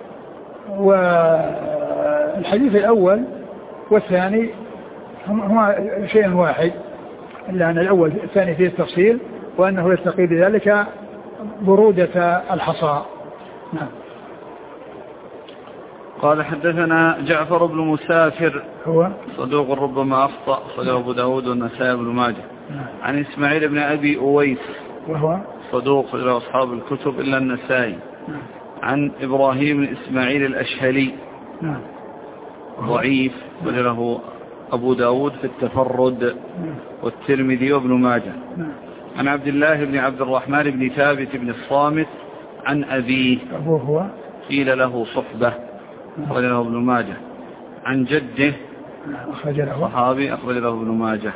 والحديث الأول والثاني هما شيء واحد، إلا أن الأول الثاني فيه التفصيل وأنه يستقي بذلك برودة الحصى. نعم. قال حدثنا جعفر بن مسافر هو صدوق ربما أخطأ صدوق أبو داود والنسائي بن ماجه. نعم. عن إسماعيل بن أبي أويس وهو صدوق إلى أصحاب الكتب إلا النسائي. نعم. عن إبراهيم بن إسماعيل الأشهلي. نعم. ضعيف وله أبو داود في التفرد. نعم. والترمذي وابن ماجه. نعم. عن عبد الله بن عبد الرحمن بن ثابت بن الصامت عن أبيه أبوه هو قيل له صحبة أخرج له ابن ماجه. عن جده أخرج له صحابي أخرج له ابن ماجه.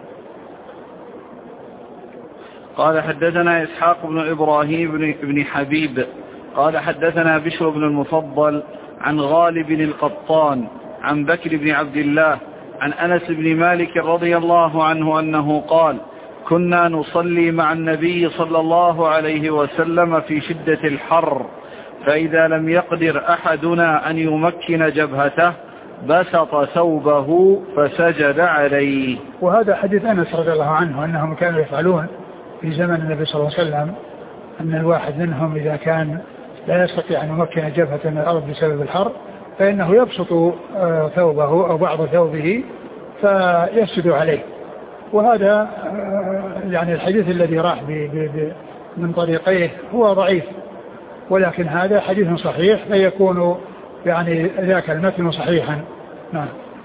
قال حدثنا إسحاق بن إبراهيم بن, بن حبيب قال حدثنا بشر بن المفضل عن غالب القطان عن بكر بن عبد الله عن أنس بن مالك رضي الله عنه أنه قال كنا نصلي مع النبي صلى الله عليه وسلم في شدة الحر، فإذا لم يقدر أحدنا أن يمكن جبهته بسط ثوبه فسجد عليه. وهذا حديث أنس رضي الله عنه أنهم كانوا يفعلون في زمن النبي صلى الله عليه وسلم، أن الواحد منهم إذا كان لا يستطيع أن يمكن جبهته من الأرض بسبب الحر فإنه يبسط ثوبه أو بعض ثوبه فيسجد عليه. وهذا يعني الحديث الذي راح من طريقيه هو ضعيف، ولكن هذا حديث صحيح فيكون يعني ذاك المتن صحيحا. نعم.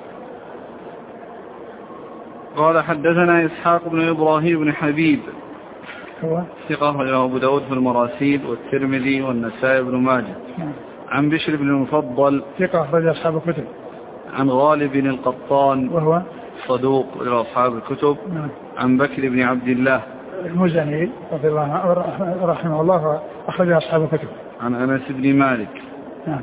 قال حدثنا إسحاق بن إبراهيم بن حبيب هو ثقة أخرجه أبو داود في المراسيل والترمذي والنسائي بن ماجه. نعم. عن بشر بن المفضل ثقة أخرج أصحاب الكتب. عن غالب القطان وهو صدوق إلى أصحاب الكتب. نعم. عن بكر بن عبد الله المزني رضي الله رحمه الله أخرج أصحاب الكتب. عن أنس بن مالك. نعم.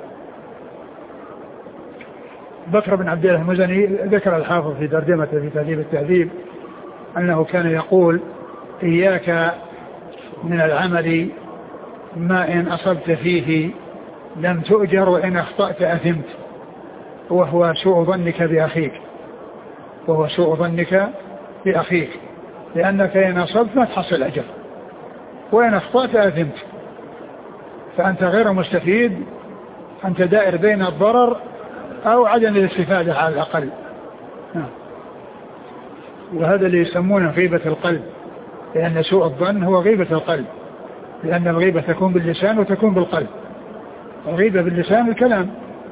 بكر بن عبد الله المزني ذكر الحافظ في ترجمته في تهذيب التهذيب أنه كان يقول إياك من العمل ما إن أصبت فيه لم تؤجر وإن أخطأت أثمت، وهو سوء ظنك بأخيك وهو سوء ظنك بأخيك لأنك إن أصبت ما تحصل أجر وإن أخطأت أثمت، فأنت غير مستفيد، أنت دائر بين الضرر أو عدم الاستفادة على الأقل. وهذا اللي يسمونه غيبة القلب، لأن سوء الظن هو غيبة القلب، لأن الغيبة تكون باللسان وتكون بالقلب. الغيبة باللسان الكلام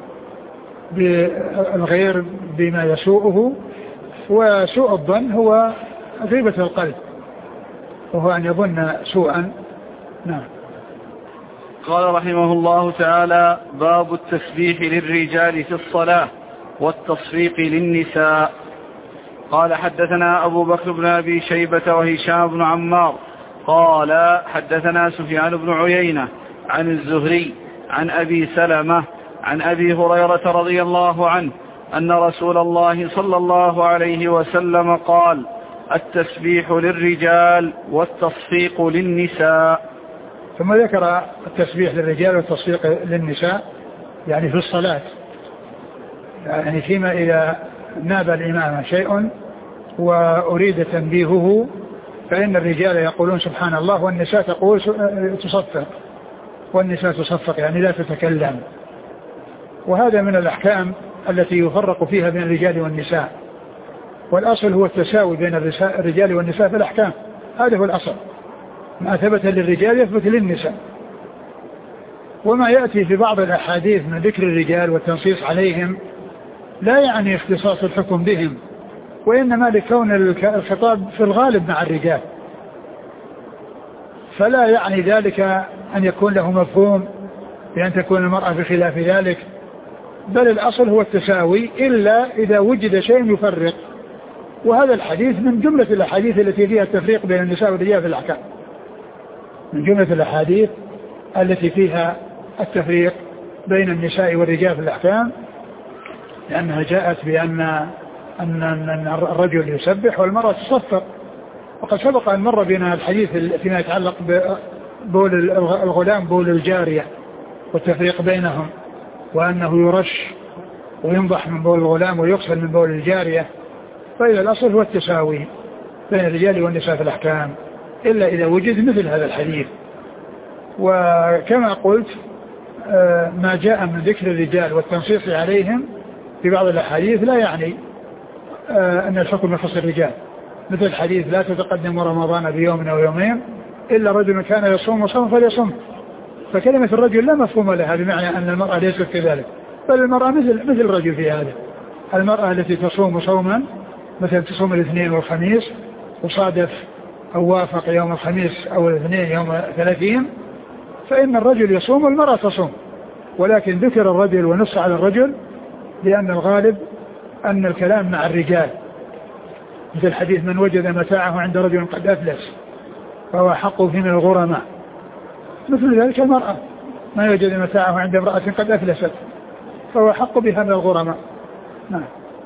بالغير بما يسوءه، وسوء الظن هو غيبة القلب وهو أن يظن سوءا. نعم. قال رحمه الله تعالى باب التسبيح للرجال في الصلاة والتصفيق للنساء. قال حدثنا أبو بكر بن أبي شيبة وهشام بن عمار قال حدثنا سفيان بن عيينة عن الزهري عن أبي سلمة عن أبي هريرة رضي الله عنه أن رسول الله صلى الله عليه وسلم قال التسبيح للرجال والتصفيق للنساء. ثم ذكر التسبيح للرجال والتصفيق للنساء يعني في الصلاة، يعني فيما إذا ناب الإمام شيء وأريد تنبيهه فإن الرجال يقولون سبحان الله والنساء تقول تصفق، والنساء تصفق يعني لا تتكلم. وهذا من الأحكام التي يفرق فيها بين الرجال والنساء، والأصل هو التساوي بين الرجال والنساء في الأحكام، هذا هو الأصل، ما ثبت للرجال يثبت للنساء. وما يأتي في بعض الأحاديث من ذكر الرجال والتنصيص عليهم لا يعني اختصاص الحكم بهم، وإنما لكون الخطاب في الغالب مع الرجال، فلا يعني ذلك أن يكون له مفهوم بأن تكون المرأة بخلاف ذلك، بل الأصل هو التساوي إلا إذا وجد شيء يفرق، وهذا الحديث من جملة الأحاديث التي فيها التفريق بين النساء والرجال في الأحكام، من جملة الأحاديث التي فيها التفريق بين النساء والرجال في الأحكام، لأنها جاءت بأن أن أن الرجل يسبح والمرأة تصفق. وقد سبق أن مر بنا الحديث فيما يتعلق ببول الغلام بول الجارية والتفريق بينهم، وأنه يرش وينضح من بول الغلام ويغسل من بول الجارية. فإذا الأصل هو التساوي بين الرجال والنساء في الأحكام إلا إذا وجد مثل هذا الحديث. وكما قلت ما جاء من ذكر الرجال والتنصيص عليهم في بعض الأحاديث لا يعني أن الحكم يخص الرجال، مثل الحديث لا تتقدم رمضان بيوم أو يومين إلا رجل كان يصوم وصوم فليصوم، فكلمة الرجل لا مفهوم لها بمعنى أن المرأة ليست كذلك، بل المرأة مثل مثل الرجل في هذا. المرأة التي تصوم صوما مثل تصوم الاثنين والخميس وصادف أو وافق يوم الخميس أو الاثنين يوم ثلاثين فإن الرجل يصوم والمرأة تصوم، ولكن ذكر الرجل ونص على الرجل لأن الغالب أن الكلام مع الرجال، مثل حديث من وجد متاعه عند رجل قد أفلس فهو حقه في من الغرماء، مثل ذلك المرأة ما يوجد متاعه عند امرأة قد أفلست فهو حق بها من الغرماء. نعم.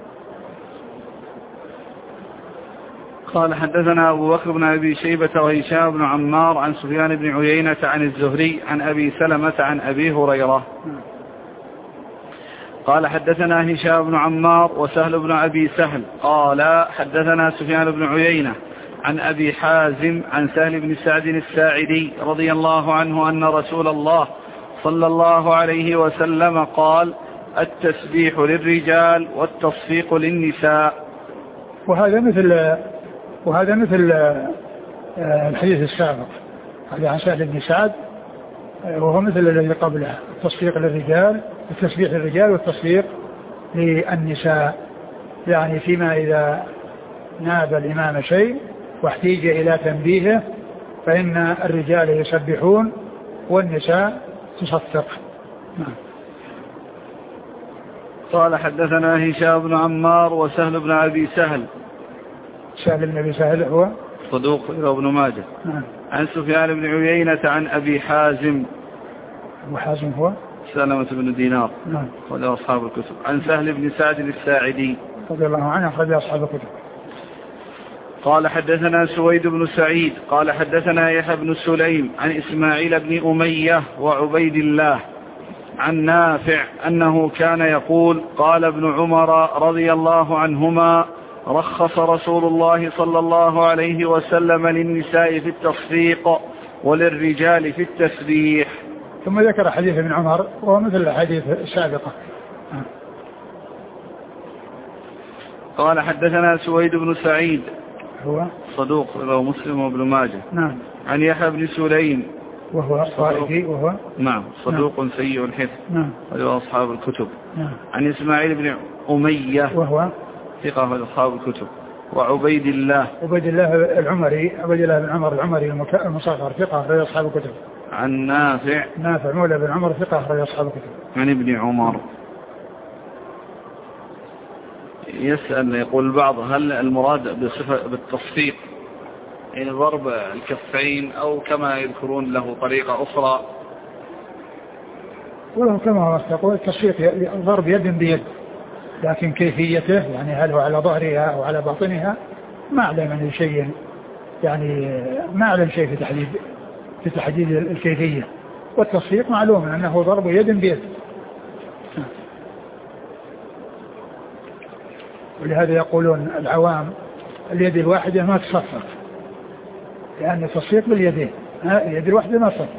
قال حدثنا أبو بكر بن أبي شيبة وهشام بن عمار عن سفيان بن عيينة عن الزهري عن أبي سلمة عن أبي هريرة قال حدثنا هشام بن عمار وسهل بن أبي سهل قال حدثنا سفيان بن عيينة عن أبي حازم عن سهل بن سعد الساعدي رضي الله عنه أن رسول الله صلى الله عليه وسلم قال التسبيح للرجال والتصفيق للنساء. وهذا مثل وهذا مثل الحديث السابق هذا عن سهل بن سعد، وهو مثل الذي قبله، التصفيق للرجال التسبيح للرجال والتصفيق للنساء، يعني فيما إذا ناب الإمام شيء واحتيج إلى تنبيهه فإن الرجال يسبحون والنساء تصفق. قال حدثنا هشام بن عمار وسهل بن أبي سهل. سهل بن أبي سهل هو صدوق ابن ماجه. نعم. عن سفيان بن عيينة عن أبي حازم. أبو حازم هو سلمة بن دينار. نعم. قال أصحاب الكتب. عن سهل بن سعد الساعدي رضي الله عنه أخرج أصحاب الكتب. قال حدثنا سويد بن سعيد قال حدثنا يحيى بن سليم عن إسماعيل بن أمية وعبيد الله عن نافع أنه كان يقول قال ابن عمر رضي الله عنهما رخص رسول الله صلى الله عليه وسلم للنساء في التصفيق وللرجال في التسبيح. ثم ذكر حديث ابن عمر وهو مثل الحديث السابقة. قال حدثنا سويد بن سعيد هو صدوق رواه مسلم وابن ماجه. نعم. عن يحيى بن سليم وهو صائفي وهو نعم صدوق نعم. سيء الحفظ. نعم. وله أصحاب الكتب. نعم. عن إسماعيل بن أمية وهو ثقة وله أصحاب الكتب. وعبيد الله عبيد الله العمري عبيد الله بن عمر العمري المصغر ثقة وله أصحاب الكتب. عن نافع نافع مولى بن عمر ثقة وله أصحاب الكتب. عن ابن عمر. يسأل يقول البعض هل المراد بصفة بالتصفيق يعني ضرب الكفين أو كما يذكرون له طريقة أخرى؟ وله كما يقول التصفيق ضرب يد بيد، لكن كيفيته يعني هل هو على ظهرها أو على باطنها ما أعلم من شيء، يعني ما أعلم شيء في تحديد في تحديد الكيفية. والتصفيق معلوم أنه ضرب يد بيد، ولهذا يقولون العوام اليد الواحدة ما تصفق، لأن التصفيق باليدين، اليد الواحدة ما تصفق.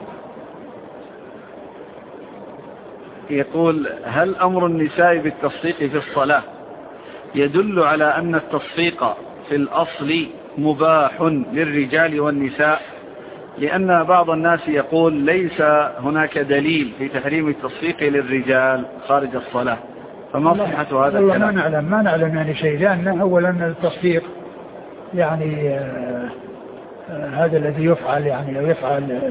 يقول: هل أمر النساء بالتصفيق في الصلاة يدل على أن التصفيق في الأصل مباح للرجال والنساء؟ لأن بعض الناس يقول ليس هناك دليل في تحريم التصفيق للرجال خارج الصلاة، فما صحة هذا الكلام؟ ما نعلم ما نعلم يعني شيء، لأن أولا التصفيق يعني آه آه هذا الذي يفعل يعني لو يفعل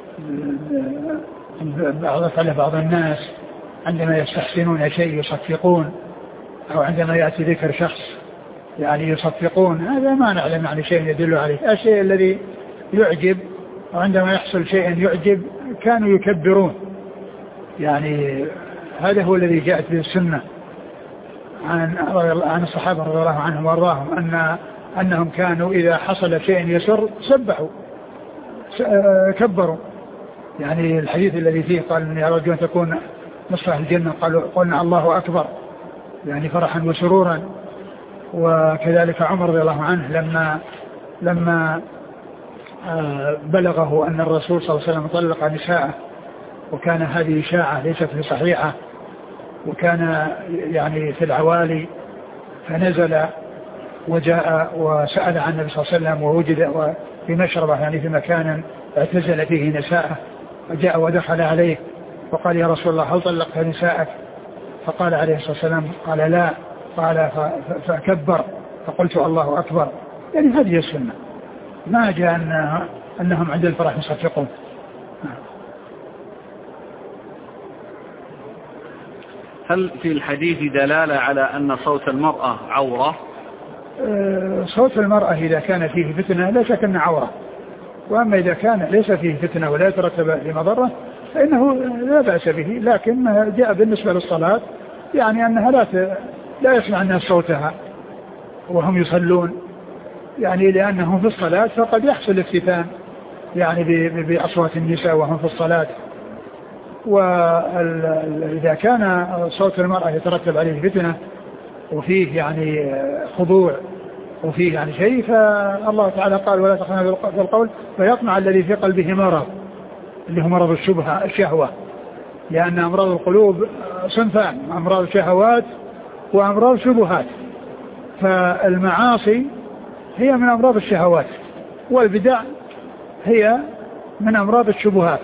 بعض فعل بعض الناس عندما يستحسنون شيء يصفقون، أو عندما يأتي ذكر شخص يعني يصفقون، هذا ما نعلم يعني شيء يدل عليه. الشيء الذي يعجب، وعندما يحصل شيء يعجب كانوا يكبرون، يعني هذا هو الذي جاءت به السنة عن عن الصحابة رضي الله عنهم وارضاهم، أن أنهم كانوا إذا حصل شيء يسر سبحوا كبروا. يعني الحديث الذي فيه قال: يا رجل أن تكون نصف الجنة، قالوا قلنا الله أكبر، يعني فرحا وسرورا. وكذلك عمر رضي الله عنه لما لما بلغه أن الرسول صلى الله عليه وسلم طلق نساءه، وكان هذه إشاعة ليست صحيحة، وكان يعني في العوالي، فنزل وجاء وسأل عن النبي صلى الله عليه وسلم، ووجد في مشربة يعني في مكان اعتزل فيه نساءه، وجاء ودخل عليه وقال: يا رسول الله هل طلقت نساءك؟ فقال عليه الصلاة والسلام قال: لا. قال فكبر، فقلت الله أكبر. يعني هذه السنة، ما جاء أن أنهم عند الفرح يصفقون. هل في الحديث دلالة على أن صوت المرأة عورة؟ صوت المرأة إذا كان فيه فتنة لا شك أنه عورة، وأما إذا كان ليس فيه فتنة ولا يترتب لمضرة فإنه لا بأس به. لكن جاء بالنسبة للصلاة يعني أنها لا لا يسمع الناس صوتها وهم يصلون، يعني لأنهم في الصلاة فقد يحصل افتتان يعني بأصوات النساء وهم في الصلاة. وإذا كان صوت المرأة يترتب عليه فتنة وفيه يعني خضوع وفيه يعني شيء، فالله تعالى قال: ولا تخنوا في القول فيطمع الذي في قلبه مرض، اللي هو مرض الشبهة الشهوة، لأن أمراض القلوب صنفان: أمراض شهوات وأمراض شبهات. فالمعاصي هي من أمراض الشهوات، والبدع هي من أمراض الشبهات.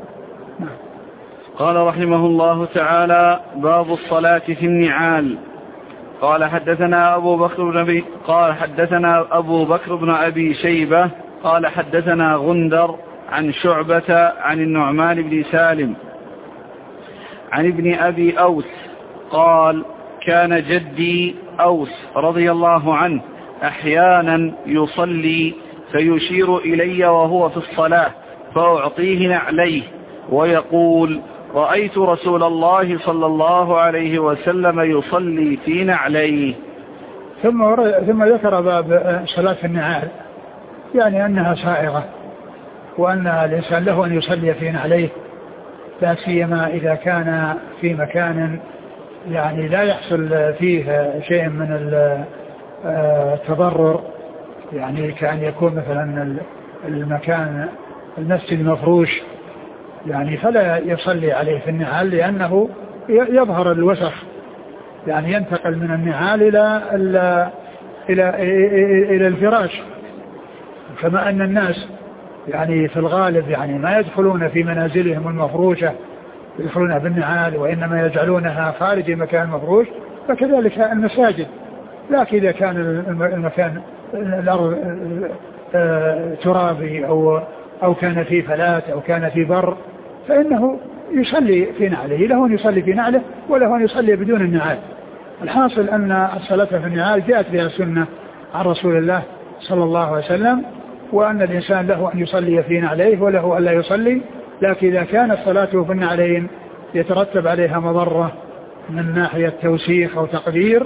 قال رحمه الله تعالى: باب الصلاة في النعال. قال حدثنا أبو بكر بن أبي قال حدثنا أبو بكر بن أبي شيبة قال حدثنا غندر عن شعبة عن النعمان بن سالم عن ابن أبي أوس قال: كان جدي أوس رضي الله عنه أحيانا يصلي فيشير إلي وهو في الصلاة فأعطيه نعليه ويقول: رأيت رسول الله صلى الله عليه وسلم يصلي في نعليه. ثم ثم ذكر باب صلاة النعال، يعني أنها سائغة، وأن الإنسان له أن يصلي في نعليه، لا سيما إذا كان في مكان يعني لا يحصل فيه شيء من التضرر، يعني كأن يكون مثلا المكان المسجد مفروش، يعني فلا يصلي عليه في النعال، لأنه يظهر الوسخ، يعني ينتقل من النعال إلى إلى إلى, إلى الفراش. كما أن الناس يعني في الغالب يعني ما يدخلون في منازلهم المفروشة يدخلونها بالنعال، وإنما يجعلونها خارج مكان مفروش، فكذلك المساجد. لكن إذا كان المكان الأرض ترابي أو أو كان في فلات أو كان في بر، فإنه يصلي في نعله، له أن يصلي في نعله وله أن يصلي بدون النعال. الحاصل أن الصلاة في النعال جاءت بها السنة عن رسول الله صلى الله عليه وسلم، وأن الإنسان له أن يصلي في نعليه وله أن لا يصلي. لكن إذا كانت صلاته في النعلين يترتب عليها مضرة من ناحية توسيخ أو تقدير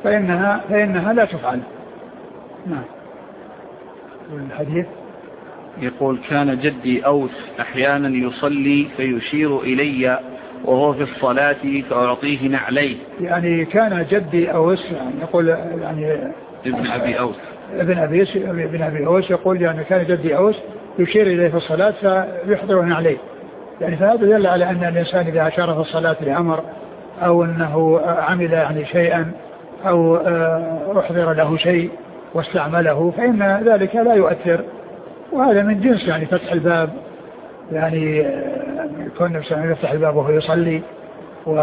فإنها, فإنها لا تفعل. نعم. الحديث يقول كان جدي أوس أحيانا يصلي فيشير إلي وهو في الصلاة فأعطيه نعليه. يعني كان جدي أوس يعني يقول يعني ابن أبي أوس ابن أبي ابن أبي أوس يقول يعني كان جدي أوس يشير إليه في الصلاة فيحضره نعليه. يعني فهذا يدل على أن الإنسان إذا أشار في الصلاة لأمر أو أنه عمل يعني شيئا أو أحضر له شيء واستعمله فإن ذلك لا يؤثر، وهذا من جنس يعني فتح الباب، يعني يكون الإنسان يفتح الباب وهو يصلي و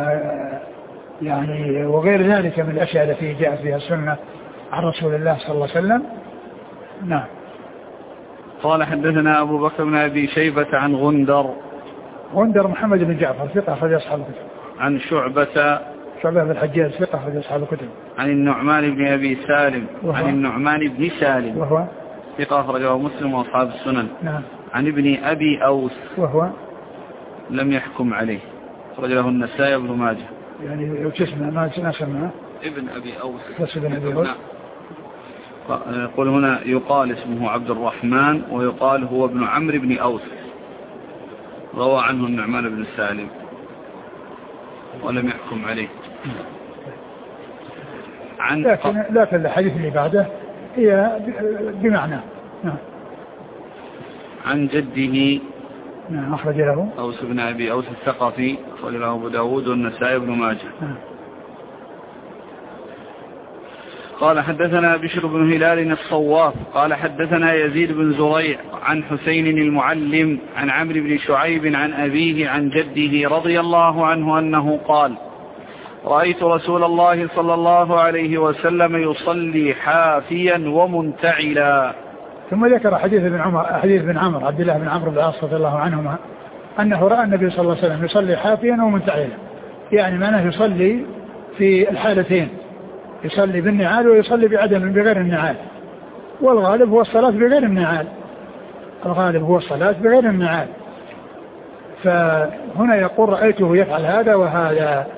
يعني وغير ذلك من الأشياء التي جاءت بها السنة عن رسول الله صلى الله عليه وسلم. نعم. قال حدثنا أبو بكر بن أبي شيبة عن غندر غندر محمد بن جعفر ثقة أخرج أصحاب الكتب. عن شعبة شعبة بن الحجاج ثقة أخرج أصحاب الكتب. عن النعمان بن أبي سالم وهو عن النعمان بن سالم وهو ثقة أخرجه مسلم وأصحاب السنن. نعم. عن ابن أبي أوس وهو لم يحكم عليه أخرج له النسائي بن ماجه. يعني وجسمه ما نسمه ابن أبي أوس بس ابن أبي أوس. يقول هنا يقال اسمه عبد الرحمن ويقال هو ابن عمرو بن أوس، روى عنه النعمان بن سالم ولم يحكم عليه. عن لكن لكن الحديث اللي بعده هي بمعنى. نعم. عن جده نعم أخرج له أوس بن أبي أوس الثقفي أخرج له أبو داود والنسائي بن ماجه. نعم. قال حدثنا بشر بن هلال الصواف قال حدثنا يزيد بن زريع عن حسين المعلم عن عمرو بن شعيب عن أبيه عن جده رضي الله عنه أنه قال رأيت رسول الله صلى الله عليه وسلم يصلي حافيا ومنتعلا. ثم ذكر حديث ابن عمر حديث ابن عمر عبد الله بن عمرو بن العاص رضي الله عنهما أنه رأى النبي صلى الله عليه وسلم يصلي حافيا ومنتعلا، يعني معناه يصلي في الحالتين، يصلي بالنعال ويصلي بعدم بغير النعال، والغالب هو الصلاة بغير النعال، الغالب هو الصلاة بغير النعال. فهنا يقول رأيته يفعل هذا وهذا،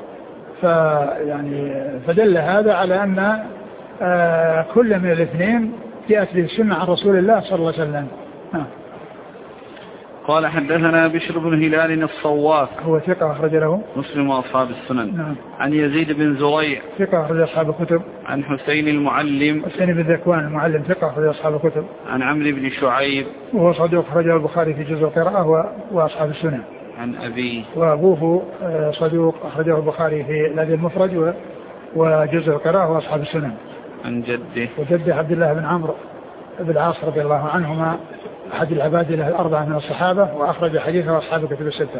فيعني فدل هذا على أن آه كل من الاثنين جاءت به السنة عن رسول الله صلى الله عليه وسلم. آه. قال حدثنا بشر بن هلال الصواف هو ثقة أخرج له مسلم وأصحاب السنن. نعم. عن يزيد بن زريع ثقة أخرج أصحاب الكتب. عن حسين المعلم حسين بن ذكوان المعلم ثقة أخرج أصحاب الكتب. عن عمرو بن شعيب وهو صدوق أخرجه البخاري في جزء القراءة وأصحاب السنن. عن أبيه وأبوه صدوق أخرجه البخاري في الأدب المفرد وجزء القراءة وأصحاب السنن. عن جده وجده عبد الله بن عمرو بن العاص رضي الله عنهما أحد العبادلة الأربعة من الصحابة، وأخرج حديثه أصحاب الكتب الستة.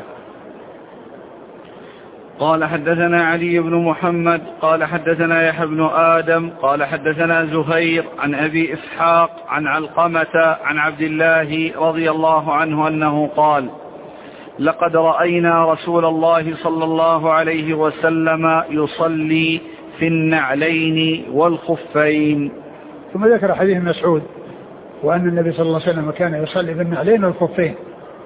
قال حدثنا علي بن محمد قال حدثنا يحيى بن آدم قال حدثنا زهير عن أبي إسحاق عن علقمة عن عبد الله رضي الله عنه أنه قال لقد رأينا رسول الله صلى الله عليه وسلم يصلي في النعلين والخفين. ثم ذكر حديث مسعود وأن النبي صلى الله عليه وسلم كان يصلي بالنعلين والخفين،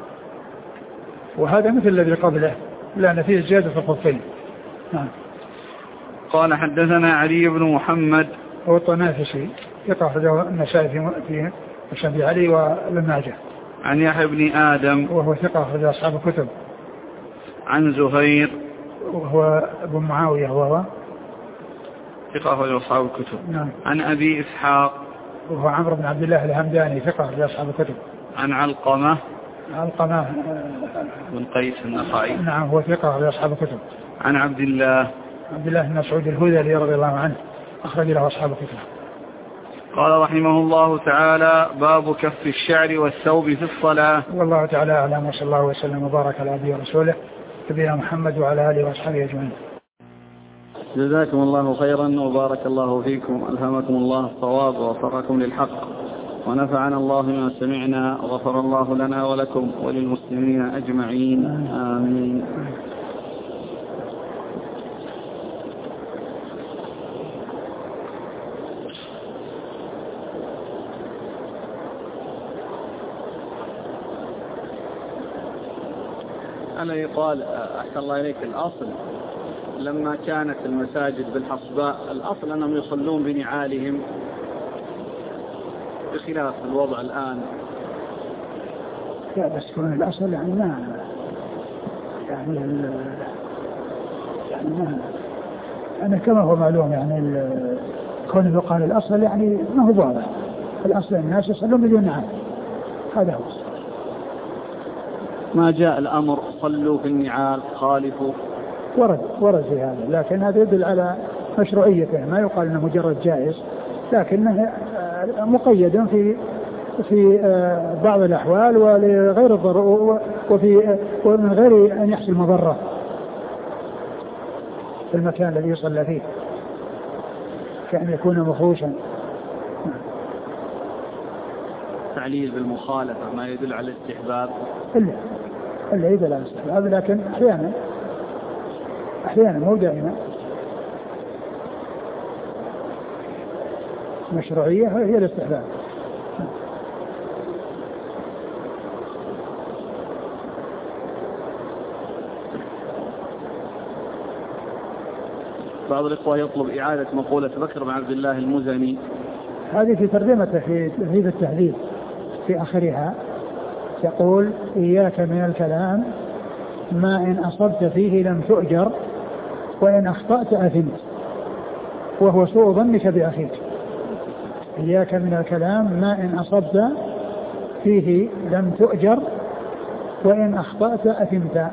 وهذا مثل الذي قبله لأن فيه زيادة في الخفين. نعم. قال حدثنا علي بن محمد هو الطنافسي ثقة أخرجه النسائي في في مسند علي وابن ماجه. عن يحيى بن آدم وهو ثقة أخرج أصحاب الكتب. عن زهير وهو ابن معاوية وهو ثقة أخرج أصحاب الكتب. نعم. عن أبي إسحاق وهو عمرو بن عبد الله الهمداني ثقة أخرج أصحاب الكتب. عن علقمة علقمة بن قيس النخعي. نعم هو ثقة أخرج أصحاب الكتب. عن عبد الله عبد الله بن مسعود الهذلي رضي الله عنه أخرج له أصحاب الكتب. قال رحمه الله تعالى باب كف الشعر والثوب في الصلاة. والله تعالى أعلم وصلى الله وسلم وبارك على عبده ورسوله نبينا محمد وعلى آله وأصحابه أجمعين. جزاكم الله خيرا وبارك الله فيكم، ألهمكم الله الصواب ووفقكم للحق، ونفعنا الله ما سمعنا، وغفر الله لنا ولكم وللمسلمين أجمعين، آمين. أنا يقال أحسن الله إليك الأصل لما كانت المساجد بالحصباء الأصل أنهم يصلون بنعالهم، بخلاف الوضع الآن لا بس كون الأصل يعني ما يعني يعني ما أنا كما هو معلوم يعني كون يقال الأصل يعني ما هو واضح. الأصل الناس يصلون بدون عام، هذا هو. ما جاء الأمر صلوا في النعال خالفوا، ورد ورد في هذا، لكن هذا يدل على مشروعيته، ما يقال انه مجرد جائز، لكنه مقيد في في بعض الأحوال ولغير الضرورة وفي ومن غير أن يحصل مضرة في المكان الذي يصلى فيه، كأن يكون مفروشا. تعليل بالمخالفة ما يدل على الاستحباب، إلا إلا يدل على الاستحباب، لكن أحيانا أحيانا مو دائما. مشروعية هي الاستحباب. بعض الإخوة يطلب إعادة مقولة بكر بن عبد الله المزني، هذه في ترجمته في تهذيب التهذيب في آخرها يقول: إياك من الكلام ما إن أصبت فيه لم تؤجر وإن أخطأت أثمت، وهو سوء ظنك بأخيك. إياك من الكلام ما إن أصبت فيه لم تؤجر وإن أخطأت أثمت.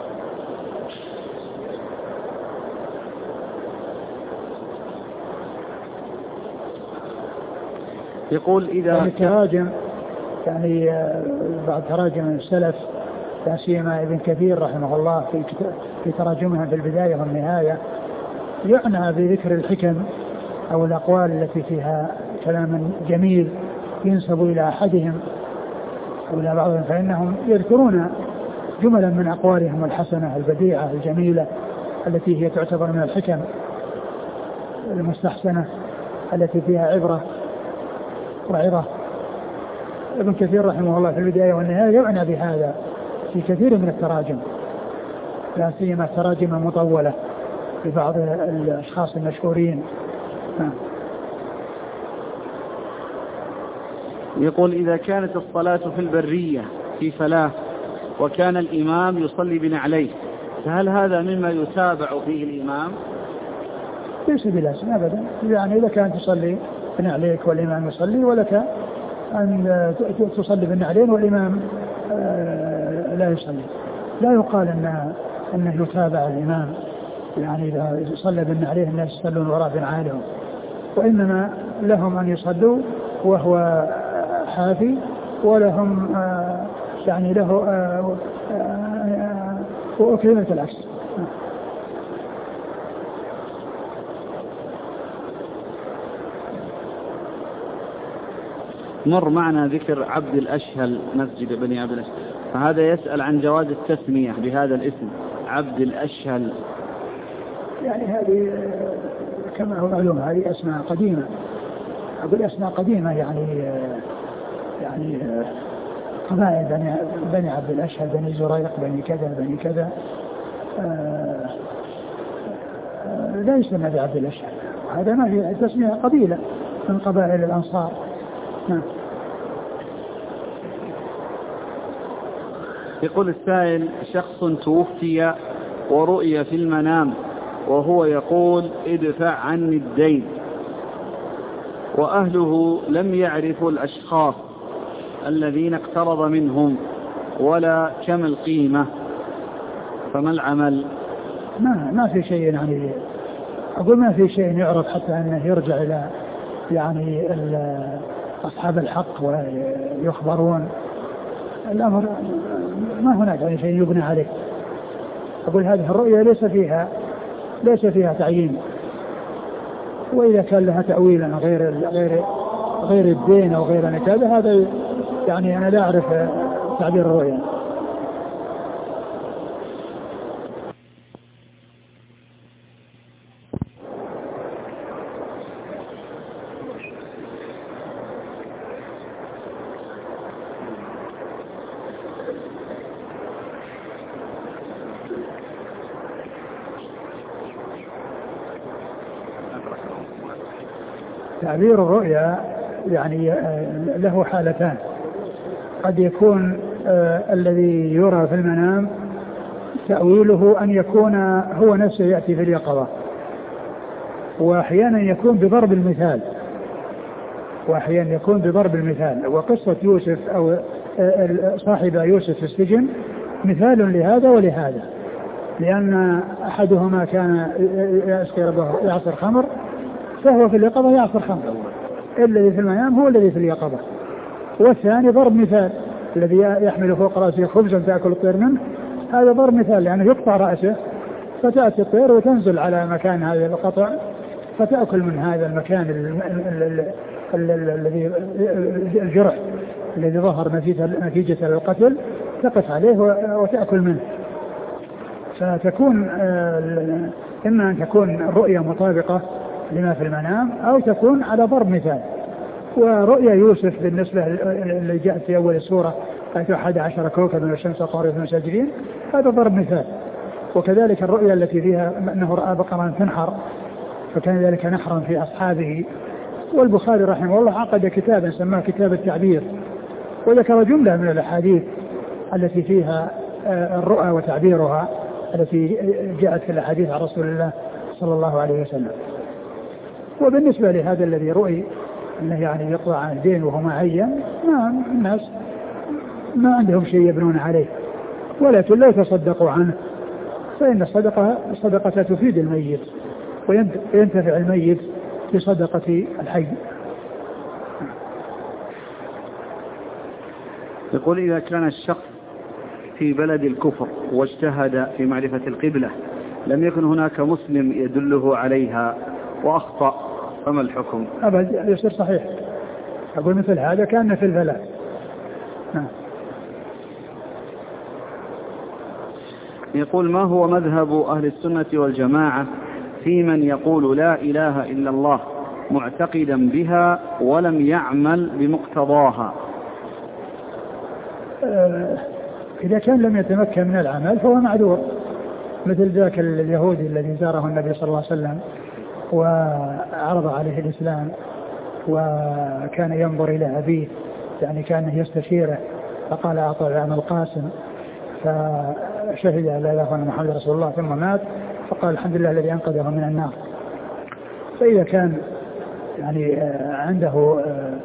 يقول إذا يعني تراجم يعني بعض تراجم السلف لا سيما ابن كثير رحمه الله في في تراجمها في البداية والنهاية يعنى بذكر الحكم أو الأقوال التي فيها كلام جميل ينسب إلى أحدهم أو إلى بعضهم، فإنهم يذكرون جملا من أقوالهم الحسنة البديعة الجميلة التي هي تعتبر من الحكم المستحسنة التي فيها عبرة وعظة. ابن كثير رحمه الله في البداية والنهاية يعنى بهذا في كثير من التراجم، لا سيما التراجم المطولة لبعض الأشخاص المشهورين. يقول: إذا كانت الصلاة في البرية في فلاة وكان الإمام يصلي بنعليه، فهل هذا مما يتابع فيه الإمام؟ ليس بلازم أبدا، يعني إذا كان تصلي بنعليك والإمام يصلي ولك أن تصلي بالنعلين والإمام لا يصلي، لا يقال أن أنه يتابع الإمام، يعني إذا صلى بالنعلين الناس يصلون وراء بنعالهم، وإنما لهم أن يصلوا وهو حافي، ولهم يعني له وكلمة العكس. مر معنا ذكر عبد الأشهل مسجد بني عبد الأشهل، فهذا يسأل عن جواز التسمية بهذا الاسم عبد الأشهل. يعني هذه كما هو معلوم هذه أسماء قديمة، أقول أسماء قديمة يعني يعني قبائل بني, بني عبد الأشهل، بني زريق، بني كذا بني كذا، لا يسمى بعبد الأشهل، وهذا ما هي تسمية قبيلة من قبائل الأنصار. نعم. يقول السائل: شخص توفي ورؤي في المنام وهو يقول ادفع عني الدين، وأهله لم يعرفوا الأشخاص الذين اقترض منهم ولا كم القيمة، فما العمل؟ ما ما في شيء، يعني أقول ما في شيء يعرف حتى أنه يرجع إلى يعني أصحاب الحق ويخبرون. الأمر ما هناك يعني شيء يبنى عليه. أقول هذه الرؤية ليس فيها ليس فيها تعيين، وإذا كان لها تأويلا غير غير غير الدين أو غير نكابة هذا يعني أنا لا أعرف تعبير الرؤية. تعبير الرؤيا يعني له حالتان، قد يكون آه الذي يرى في المنام تأويله أن يكون هو نفسه يأتي في اليقظة، وأحيانا يكون بضرب المثال وأحيانا يكون بضرب المثال. وقصة يوسف أو صاحب يوسف في السجن مثال لهذا ولهذا، لأن أحدهما كان يعصر خمر فهو في اليقظة يعصر خمر، الذي في المنام هو الذي في اليقظة. والثاني ضرب مثال، الذي يحمل فوق رأسه خبزا تأكل الطير منه، هذا ضرب مثال يعني يقطع رأسه فتأتي الطير وتنزل على مكان هذا القطع فتأكل من هذا المكان الذي الجرح الذي ظهر نتيجة القتل، تقف عليه وتأكل منه. فتكون إما أن تكون الرؤية مطابقة لما في المنام أو تكون على ضرب مثال. ورؤيا يوسف بالنسبة اللي جاءت في أول السورة حيث أحد عشر كوكبا والشمس والقمر ساجدين، هذا ضرب مثال. وكذلك الرؤيا التي فيها أنه رأى بقرا تنحر فكان ذلك نحرا في أصحابه. والبخاري رحمه الله عقد كتابا سماه كتاب التعبير، وذكر جملة من الأحاديث التي فيها الرؤى وتعبيرها التي جاءت في الأحاديث عن رسول الله صلى الله عليه وسلم. وبالنسبة لهذا الذي رؤي أنه يعني يقضى عن الدين وهو معين، ما الناس ما عندهم شيء يبنون عليه، ولكن لا يتصدقوا عنه، فإن الصدقة الصدقة تفيد الميت وينتفع الميت بصدقة الحي. يقول إذا كان الشخص في بلد الكفر واجتهد في معرفة القبلة لم يكن هناك مسلم يدله عليها وأخطأ، فما الحكم؟ أبدا يصير صحيح. أقول مثل هذا كان في البلد. يقول ما هو مذهب أهل السنة والجماعة في من يقول لا إله إلا الله معتقدا بها ولم يعمل بمقتضاها؟ إذا كان لم يتمكن من العمل فهو معذور، مثل ذاك اليهودي الذي زاره النبي صلى الله عليه وسلم وعرض عليه الإسلام وكان ينظر إلى أبيه، يعني كان يستشيره فقال أطع عن القاسم، فشهد أن لا إله إلا محمد رسول الله ثم مات فقال الحمد لله الذي أنقذه من النار. فإذا كان يعني عنده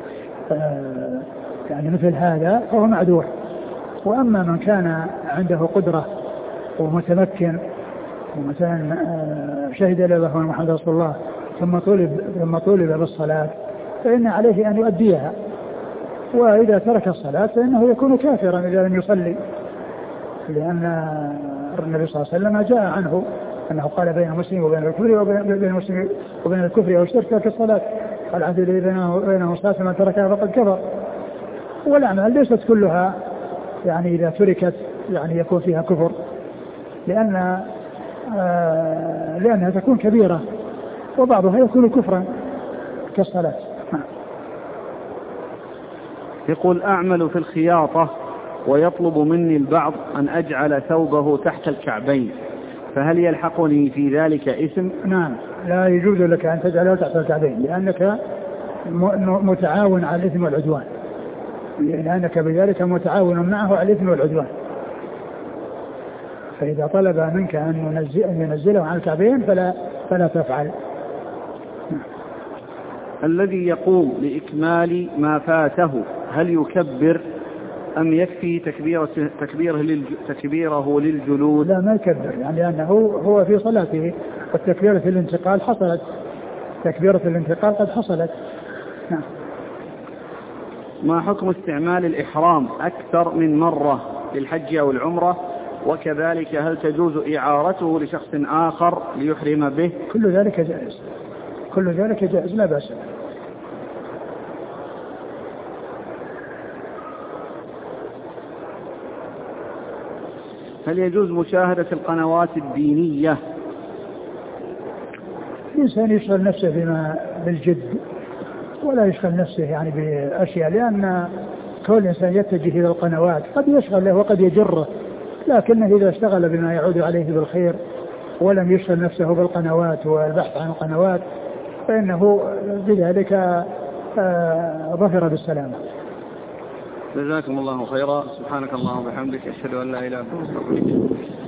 يعني مثل هذا فهو معذور. وأما من كان عنده قدرة ومتمكن ومثلا شهد لا إله إلا محمد رسول الله ثم طلب ثم طلب بالصلاة فإن عليه أن يؤديها، وإذا ترك الصلاة فإنه يكون كافرا إذا لم يصلي، لأن النبي صلى الله عليه وسلم جاء عنه أنه قال بين المسلم وبين الكفر وبين المسلم وبين الكفر أو الشرك ترك الصلاة، قال العهد الذي بينه الصلاة من تركها فقد كفر. والأعمال ليست كلها يعني إذا تركت يعني يكون فيها كفر، لأن آه لأنها تكون كبيرة وبعضها يكون كفرا كالصلاة. يقول أعمل في الخياطة ويطلب مني البعض أن أجعل ثوبه تحت الكعبين، فهل يلحقني في ذلك اسم؟ نعم، لا يجوز لك أن تجعله تحت الكعبين لأنك متعاون على الإثم والعدوان، لأنك بذلك متعاون معه على الإثم والعدوان. فإذا طلب منك أن ينزله عن الكعبين فلا, فلا تفعل. الذي يقوم لإكمال ما فاته هل يكبر أم يكفي تكبيره, تكبيره, للج... تكبيره للجلوس؟ لا ما يكبر، يعني لأنه هو في صلاته والتكبيرة الانتقال حصلت، تكبيرة الانتقال قد حصلت. نعم. ما حكم استعمال الإحرام أكثر من مرة للحج أو العمرة، وكذلك هل تجوز إعارته لشخص آخر ليحرم به؟ كل ذلك جائز، كل ذلك جائز لا بأس. هل يجوز مشاهدة القنوات الدينية؟ الإنسان يشغل نفسه بما بالجد ولا يشغل نفسه يعني بأشياء، لأن كل إنسان يتجه إلى القنوات قد يشغل له وقد يجره، لكنه إذا اشتغل بما يعود عليه بالخير ولم يشغل نفسه بالقنوات والبحث عن القنوات فإنه بذلك ظفر بالسلامة. جزاكم الله خيرا. سبحانك اللهم وبحمدك أشهد أن لا إله إلا أنت أستغفرك.